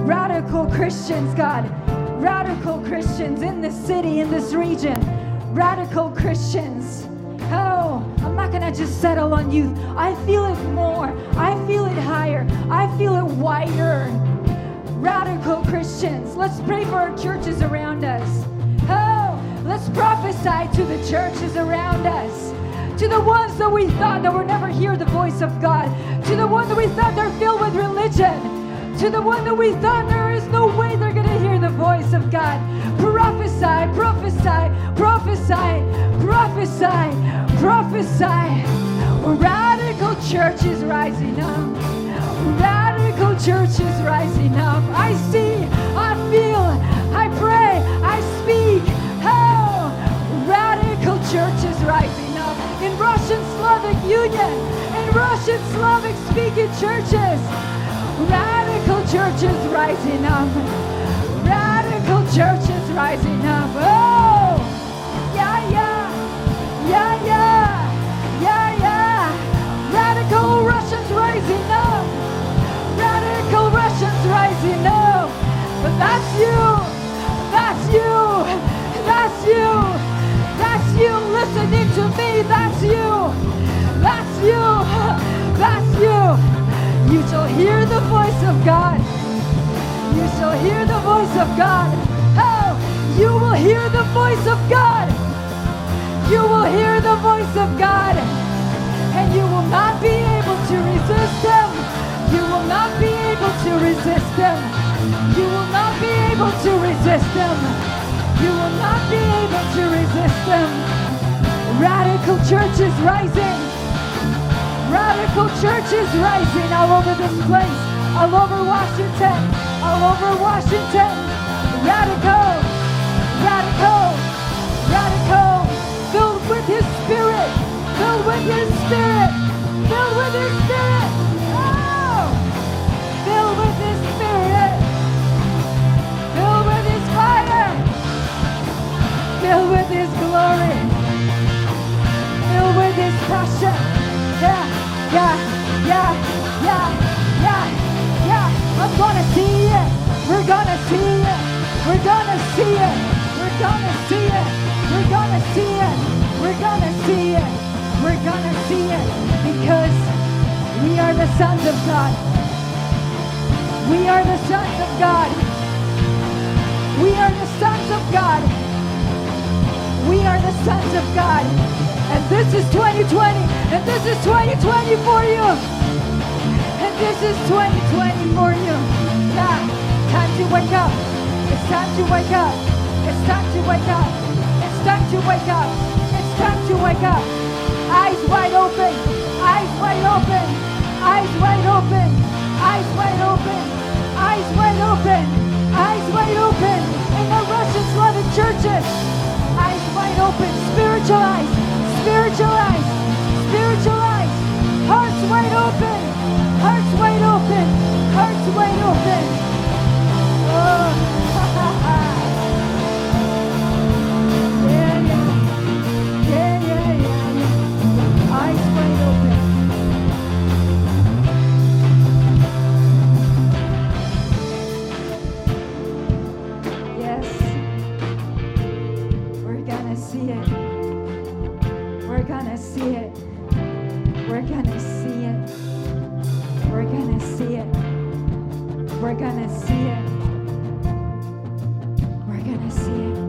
God. Radical Christians in this city, in this region. Radical Christians. Oh, I'm not going to just settle on youth. I feel it more. I feel it higher. I feel it wider. Radical Christians. Let's pray for our churches around us. Oh, let's prophesy to the churches around us. To the ones that we thought that would never hear the voice of God. To the ones that we thought they're filled with religion. To the one that we thought there is no way they're going to hear the voice of God. Prophesy, prophesy, prophesy, prophesy, prophesy. Radical church is rising up. Radical church is rising up. I see, I feel, I pray, I speak. Oh, radical church is rising up. In Russian Slavic Union, in Russian Slavic speaking churches. Radical churches rising up. Radical churches rising up. Oh, yeah, yeah, yeah, yeah, yeah, yeah. Radical Russians rising up. Radical Russians rising up. But that's you. That's you. That's you. That's you listening to me. That's you. That's you. That's you. You shall hear the voice of God. You shall hear the voice of God. Oh, you will hear the voice of God. You will hear the voice of God. And you will not be able to resist him. You will not be able to resist him. You will not be able to resist him. You will not be able to resist him. Radical churches rising. Radical churches rising all over this place, all over Washington, all over Washington. Radical, radical, radical, filled with his spirit, filled with his spirit, filled with his spirit. Oh, filled with his spirit, filled with his fire, filled with his glory, filled with his passion. Yeah, yeah, yeah, yeah, yeah, yeah. I'm gonna see it. We're gonna see it. We're gonna see it. We're gonna see it. We're gonna see it. We're gonna see it. We're gonna see it because we are the sons of God. We are the sons of God. We are the sons of God. We are the sons of God. And this is 2020. And this is 2020 for you. And this is 2020 for you. Yeah, time to wake up. It's time to wake up. It's time to wake up. It's time to wake up. It's time to wake up. Eyes wide open. Eyes wide open. Eyes wide open. Eyes wide open. Eyes wide open. Eyes wide open. In the Russian Slavic churches. Eyes wide open. Spiritual eyes. Spiritual eyes. Spiritual eyes. Hearts wide open. Hearts wide open. Hearts wide open. Oh. Yeah, yeah. Yeah, yeah, yeah, yeah. Eyes wide open. Yes. We're gonna see it. We're gonna see it. We're gonna see it. We're gonna see it. We're gonna see it. We're gonna see it.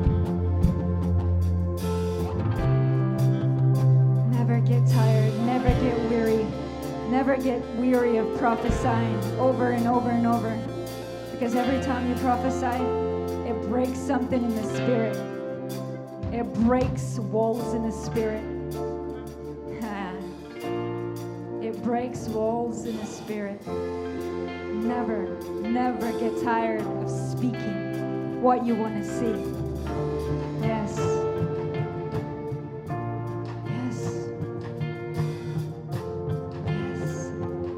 Never get tired. Never get weary. Never get weary of prophesying over and over and over. Because every time you prophesy, it breaks something in the spirit. It breaks walls in the spirit. It breaks walls in the spirit. Never, never get tired of speaking what you want to see. Yes. Yes. Yes.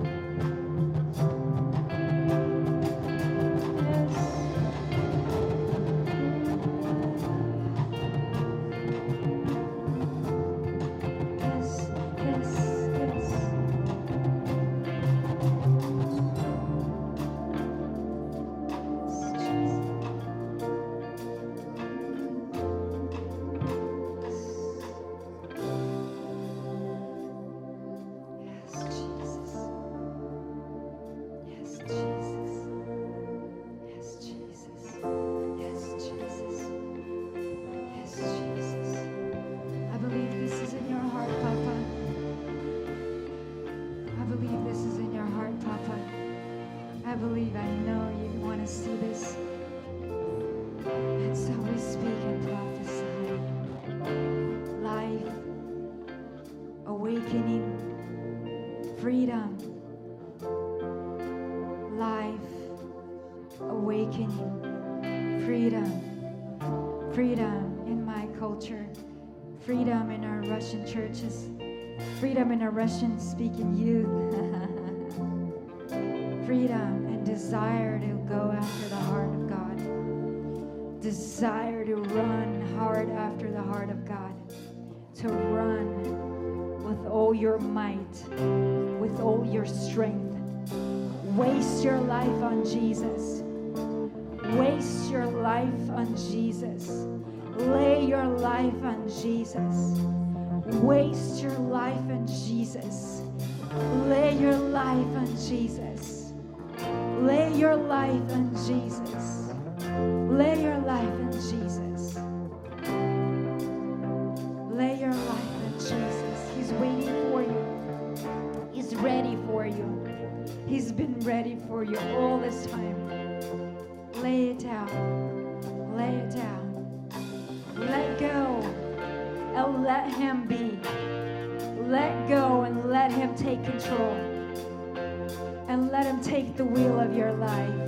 Freedom in our Russian churches. Freedom in our Russian speaking youth. Freedom and desire to go after the heart of God. Desire to run hard after the heart of God. To run with all your might, with all your strength. Waste your life on Jesus. Waste your life on Jesus. Lay your life on Jesus. Waste your life on Jesus. Lay your life on Jesus. Lay your life on Jesus. Lay your life on Jesus. Lay your life on Jesus. He's waiting for you. He's ready for you. He's been ready for you all this time. Lay it down. Lay it down. Let go and let Him be. Let go and let Him take control. And let Him take the wheel of your life.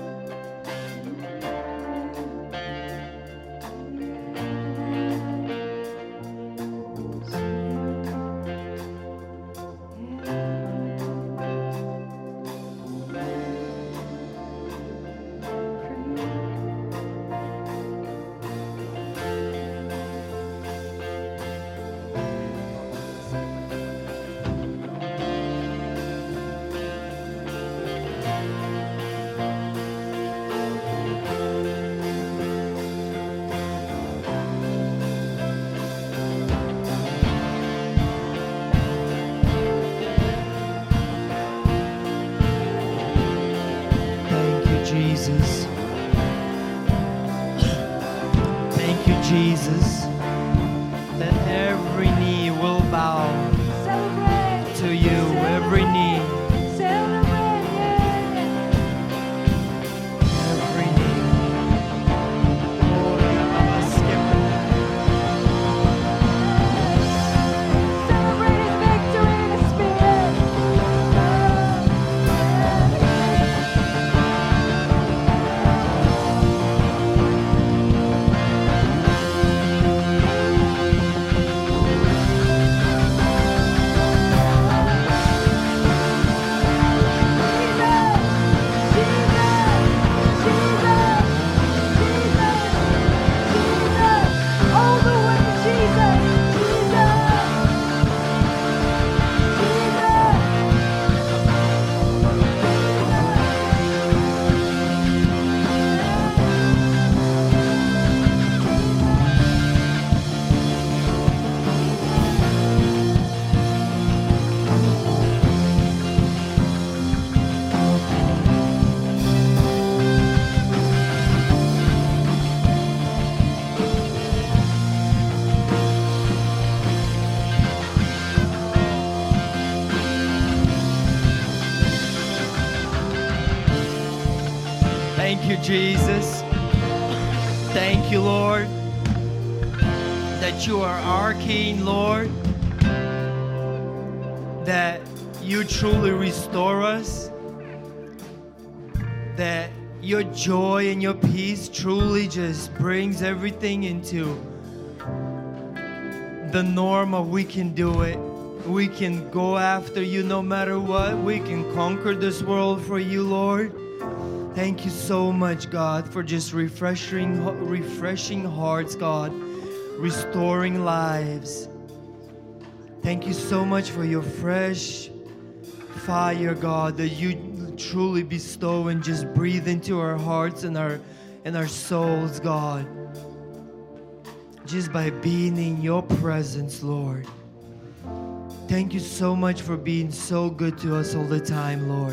Jesus. Thank you, Jesus, that every knee will bow to you, every knee. Thank you, Jesus. Thank you, Lord, that you are our King, Lord, that you truly restore us, that your joy and your peace truly just brings everything into the norm of we can do it. We can go after you no matter what. We can conquer this world for you, Lord. Thank you so much, God, for just refreshing hearts, God, restoring lives. Thank you so much for your fresh fire, God, that you truly bestow and just breathe into our hearts and our souls, God, just by being in your presence, Lord. Thank you so much for being so good to us all the time, Lord.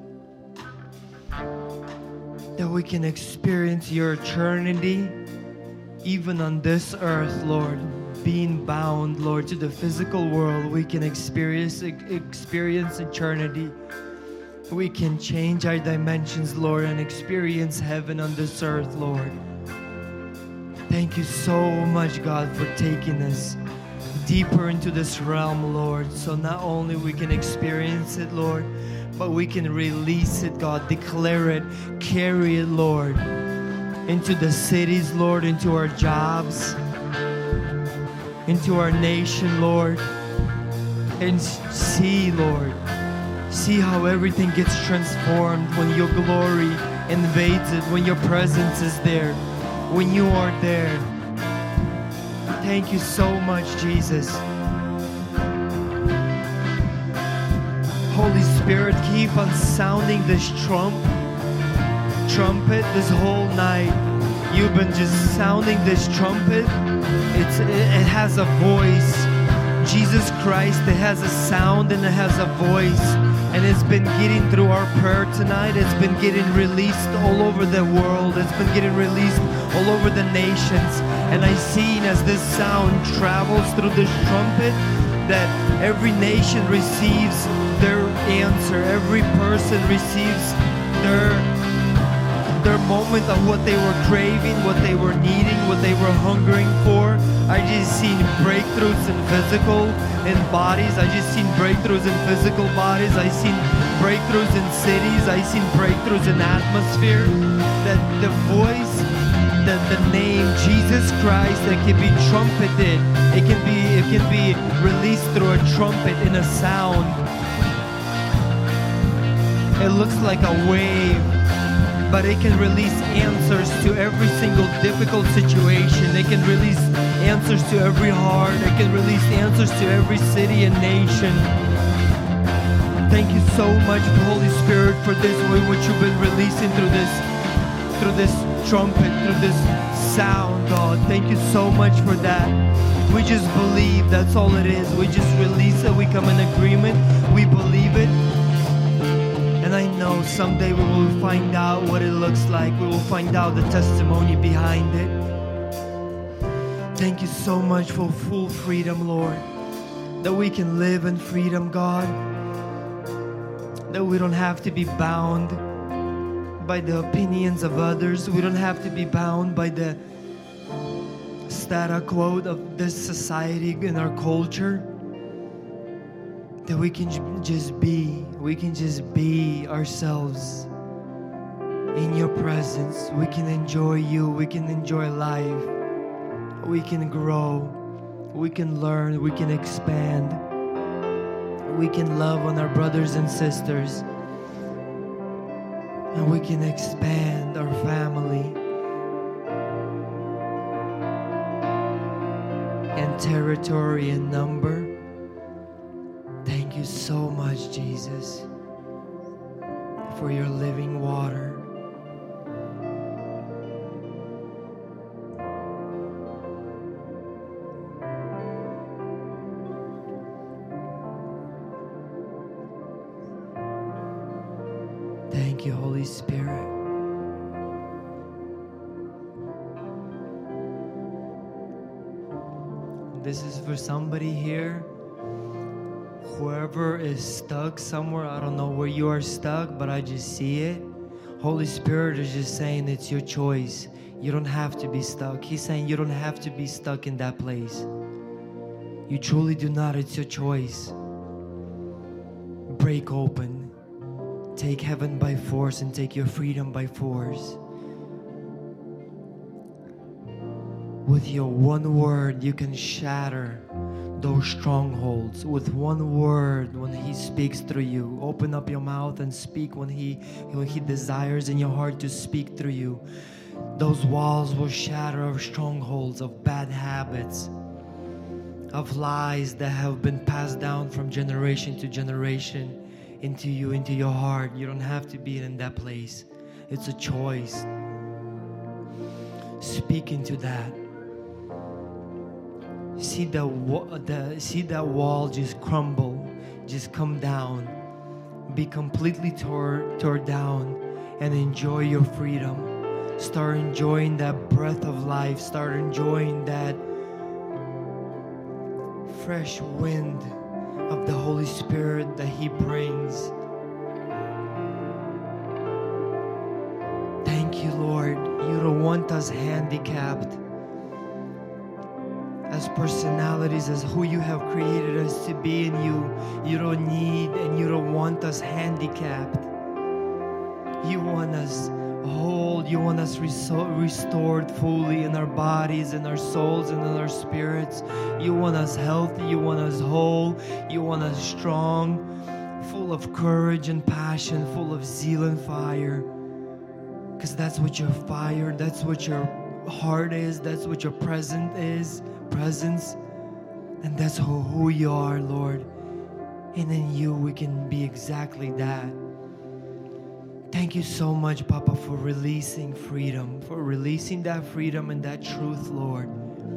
That we can experience your eternity even on this earth, Lord. Being bound, Lord, to the physical world, we can experience eternity. We can change our dimensions, Lord, and experience heaven on this earth, Lord. Thank you so much, God, for taking us deeper into this realm, Lord. So not only we can experience it, Lord, but we can release it, God, declare it, carry it, Lord, into the cities, Lord, into our jobs, into our nation, Lord, and see, Lord, See how everything gets transformed when your glory invades it, when your presence is there, when you are there. Thank you so much, Jesus. Holy Spirit, keep on sounding this trumpet this whole night. You've been just sounding this trumpet. It has a voice. Jesus Christ, it has a sound and it has a voice. And it's been getting through our prayer tonight. It's been getting released all over the world. It's been getting released all over the nations. And I seen as this sound travels through this trumpet that every nation receives their answer. Every person receives their moment of what they were craving, what they were needing, what they were hungering for. I just seen breakthroughs in physical, in bodies. I just seen breakthroughs in physical bodies. I seen breakthroughs in cities. I seen breakthroughs in atmosphere. That the voice, the name Jesus Christ, that can be trumpeted. It can be released through a trumpet in a sound. It looks like a wave, but it can release answers to every single difficult situation. It can release answers to every heart. It can release answers to every city and nation. Thank you so much, Holy Spirit, for this way what you've been releasing through this trumpet, through this sound, God. Thank you so much for that. We just believe, that's all it is. We just release it, we come in agreement, we believe it. And I know someday we will find out what it looks like. We will find out the testimony behind it. Thank you so much for full freedom, Lord. That we can live in freedom, God. That we don't have to be bound by the opinions of others. We don't have to be bound by the status quo of this society and our culture. That we can just be ourselves in your presence. We can enjoy you, we can enjoy life, we can grow, we can learn, we can expand, we can love on our brothers and sisters, and we can expand our family and territory and number. Thank you so much, Jesus, for your living water. Thank you, Holy Spirit. This is for somebody here. Whoever is stuck somewhere, I don't know where you are stuck, but I just see it. Holy Spirit is just saying it's your choice. You don't have to be stuck. He's saying you don't have to be stuck in that place. You truly do not. It's your choice. Break open. Take heaven by force and take your freedom by force. With your one word, you can shatter those strongholds. With one word, when He speaks through you, open up your mouth and speak when He desires in your heart to speak through you. Those walls will shatter of strongholds, of bad habits, of lies that have been passed down from generation to generation into you, into your heart. You don't have to be in that place. It's a choice. Speak into that. See that wall just crumble, just come down, be completely tore down, and enjoy your freedom. Start enjoying that breath of life. Start enjoying that fresh wind of the Holy Spirit that He brings. Thank you, Lord. You don't want us handicapped as personalities, as who you have created us to be in you. You don't need and you don't want us handicapped. You want us whole. You want us restored fully in our bodies, in our souls, and in our spirits. You want us healthy. You want us whole. You want us strong, full of courage and passion, full of zeal and fire. Because that's what your fire, that's what your heart is, that's what your presence. And that's who you are, Lord. And in you we can be exactly that. Thank you so much, Papa, for releasing freedom, for releasing that freedom and that truth, Lord.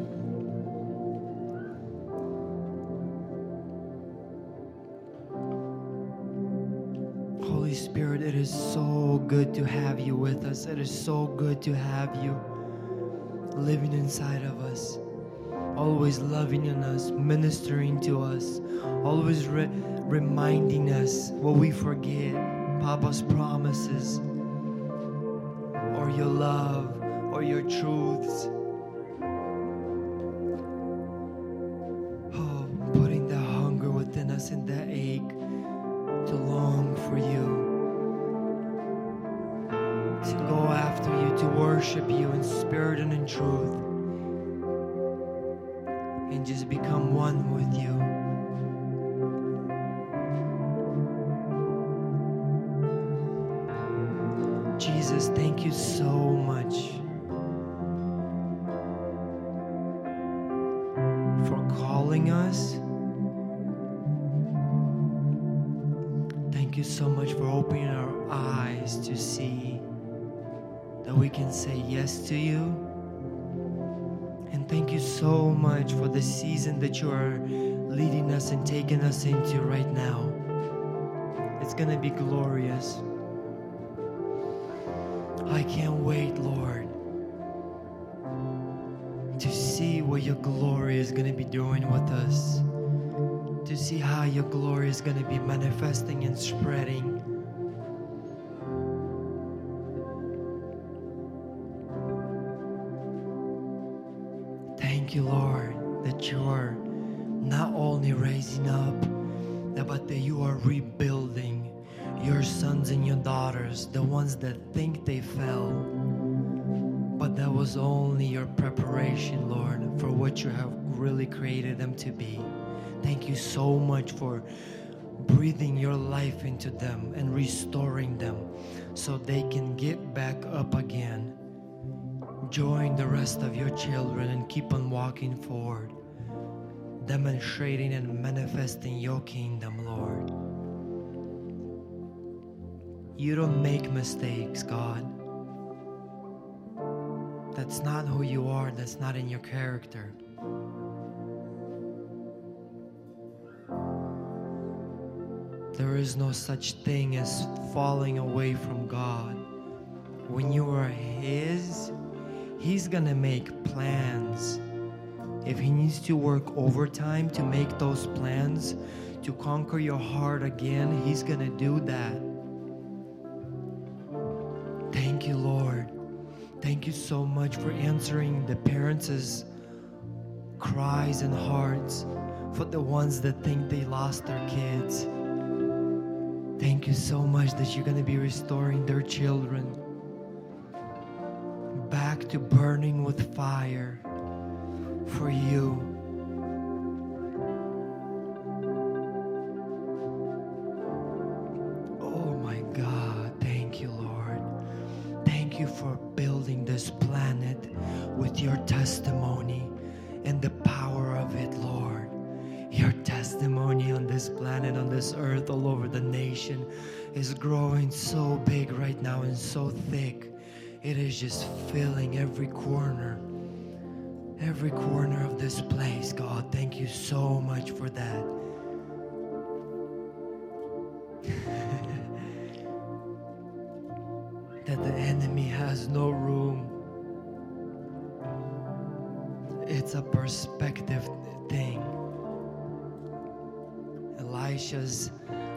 Holy Spirit, it is so good to have you with us. It is so good to have you living inside of us, always loving in us, ministering to us, always reminding us what we forget, Papa's promises, or your love, or your truths. Oh, putting the hunger within us and that ache to long for you, to go after you, to worship you in spirit and in truth, and just become one with you. Jesus, thank you so much for calling us. Thank you so much for opening our eyes to see that we can say yes to you. And thank you so much for the season that you are leading us and taking us into right now. It's going to be glorious. I can't wait, Lord, to see what your glory is going to be doing with us, to see how your glory is going to be manifesting and spreading. Thank you, Lord, that you are not only raising up, but that you are rebuilding your sons and your daughters, the ones that think they fell. But that was only your preparation, Lord, for what you have really created them to be. Thank you so much for breathing your life into them and restoring them so they can get back up again. Join the rest of your children and keep on walking forward, demonstrating and manifesting your kingdom, Lord. You don't make mistakes, God. That's not who you are. That's not in your character. There is no such thing as falling away from God. When you are His, He's gonna make plans. If He needs to work overtime to make those plans, to conquer your heart again, He's gonna do that. Thank you, Lord. Thank you so much for answering the parents' cries and hearts for the ones that think they lost their kids. Thank you so much that you're going to be restoring their children back to burning with fire for you. Oh my God, thank you, Lord. Thank you for building this planet with your testimony and the power of it, Lord. Your testimony on this planet, on this earth, all over the nation is growing so big right now and so thick. It is just filling every corner of this place, God. Thank you so much for that. That the enemy has no room. It's a perspective thing. Elisha's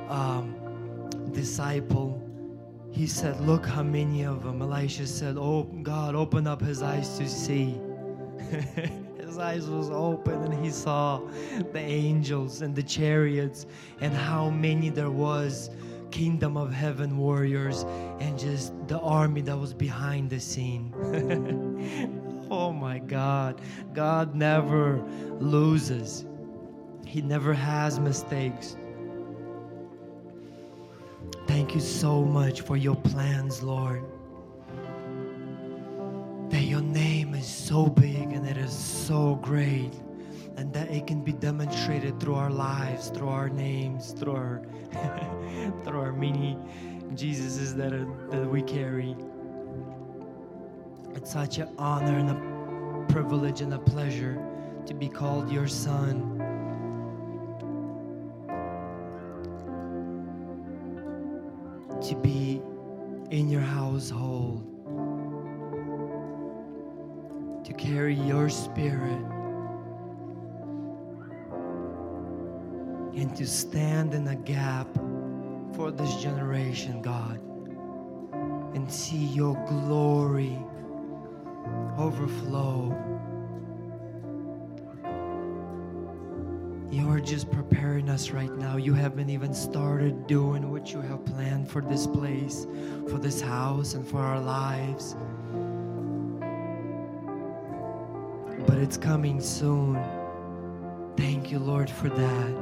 disciple, he said, look how many of them. Elisha said, oh God, open up his eyes to see. His eyes was open and he saw the angels and the chariots and how many there was, kingdom of heaven warriors, and just the army that was behind the scene. Oh my God. God never loses. He never has mistakes. Thank you so much for your plans, Lord. That your name is so big and it is so great, and that it can be demonstrated through our lives, through our names, through our through our mini Jesuses that we carry. It's such an honor and a privilege and a pleasure to be called your son. To be in your household, to carry your spirit, and to stand in a gap for this generation, God, and see your glory overflow. You are just preparing us right now. You haven't even started doing what you have planned for this place, for this house, and for our lives. But it's coming soon. Thank you, Lord, for that.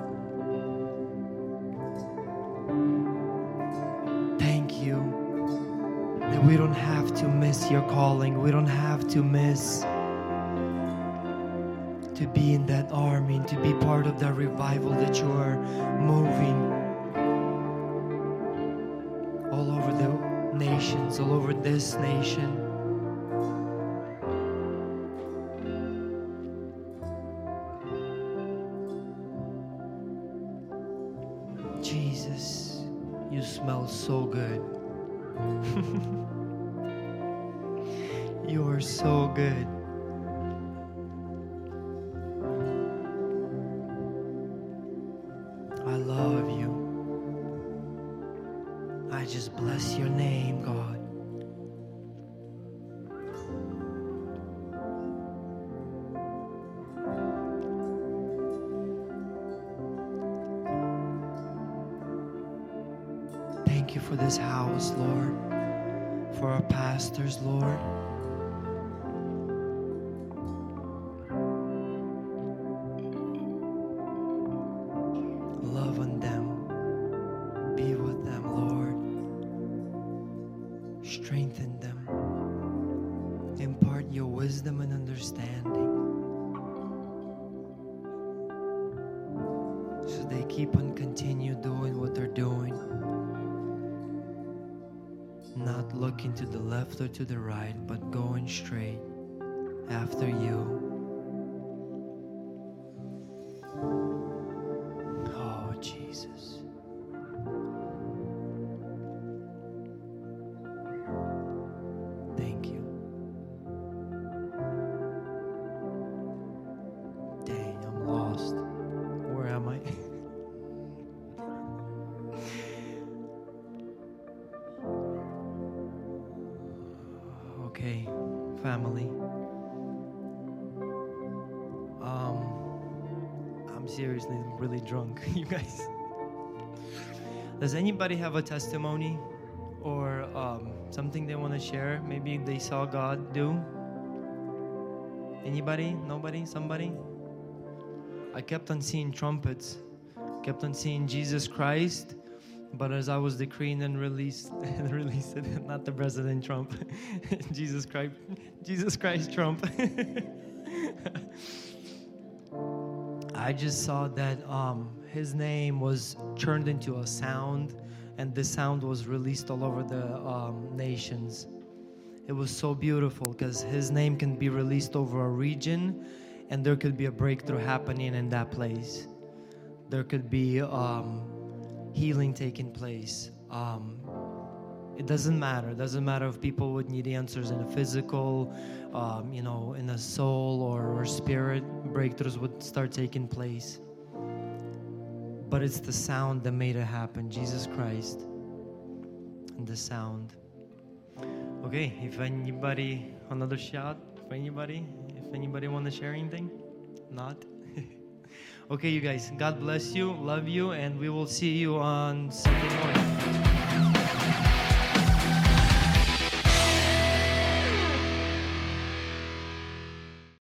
Thank you that we don't have to miss your calling. We don't have to miss to be in that army and to be part of that revival that you are moving all over the nations, all over this nation. Jesus, you smell so good. You are so good. I love you. I just bless your name, God. Thank you for this house, Lord, for our pastors, Lord. Love on them. Be with them, Lord. Strengthen them. Impart your wisdom and understanding, so they keep on continue doing what they're doing, not looking to the left or to the right, but going straight after you. Oh, Jesus. Thank you. Dang, I'm lost. Where am I? Okay, family. I'm seriously really drunk, you guys. Does anybody have a testimony or something they want to share? Maybe they saw God do? Anybody? Nobody? Somebody? I kept on seeing trumpets, kept on seeing Jesus Christ. But as I was decreeing and released it, not the President Trump, Jesus Christ Trump. I just saw that his name was turned into a sound, and the sound was released all over the nations. It was so beautiful because his name can be released over a region, and there could be a breakthrough happening in that place. There could be healing taking place. It doesn't matter. It doesn't matter if people would need answers in a physical, in a soul or spirit. Breakthroughs would start taking place. But it's the sound that made it happen. Jesus Christ and the sound. Okay, if anybody, another shot for anybody? If anybody want to share anything? Not? Okay, you guys, God bless you, love you, and we will see you on Sunday morning.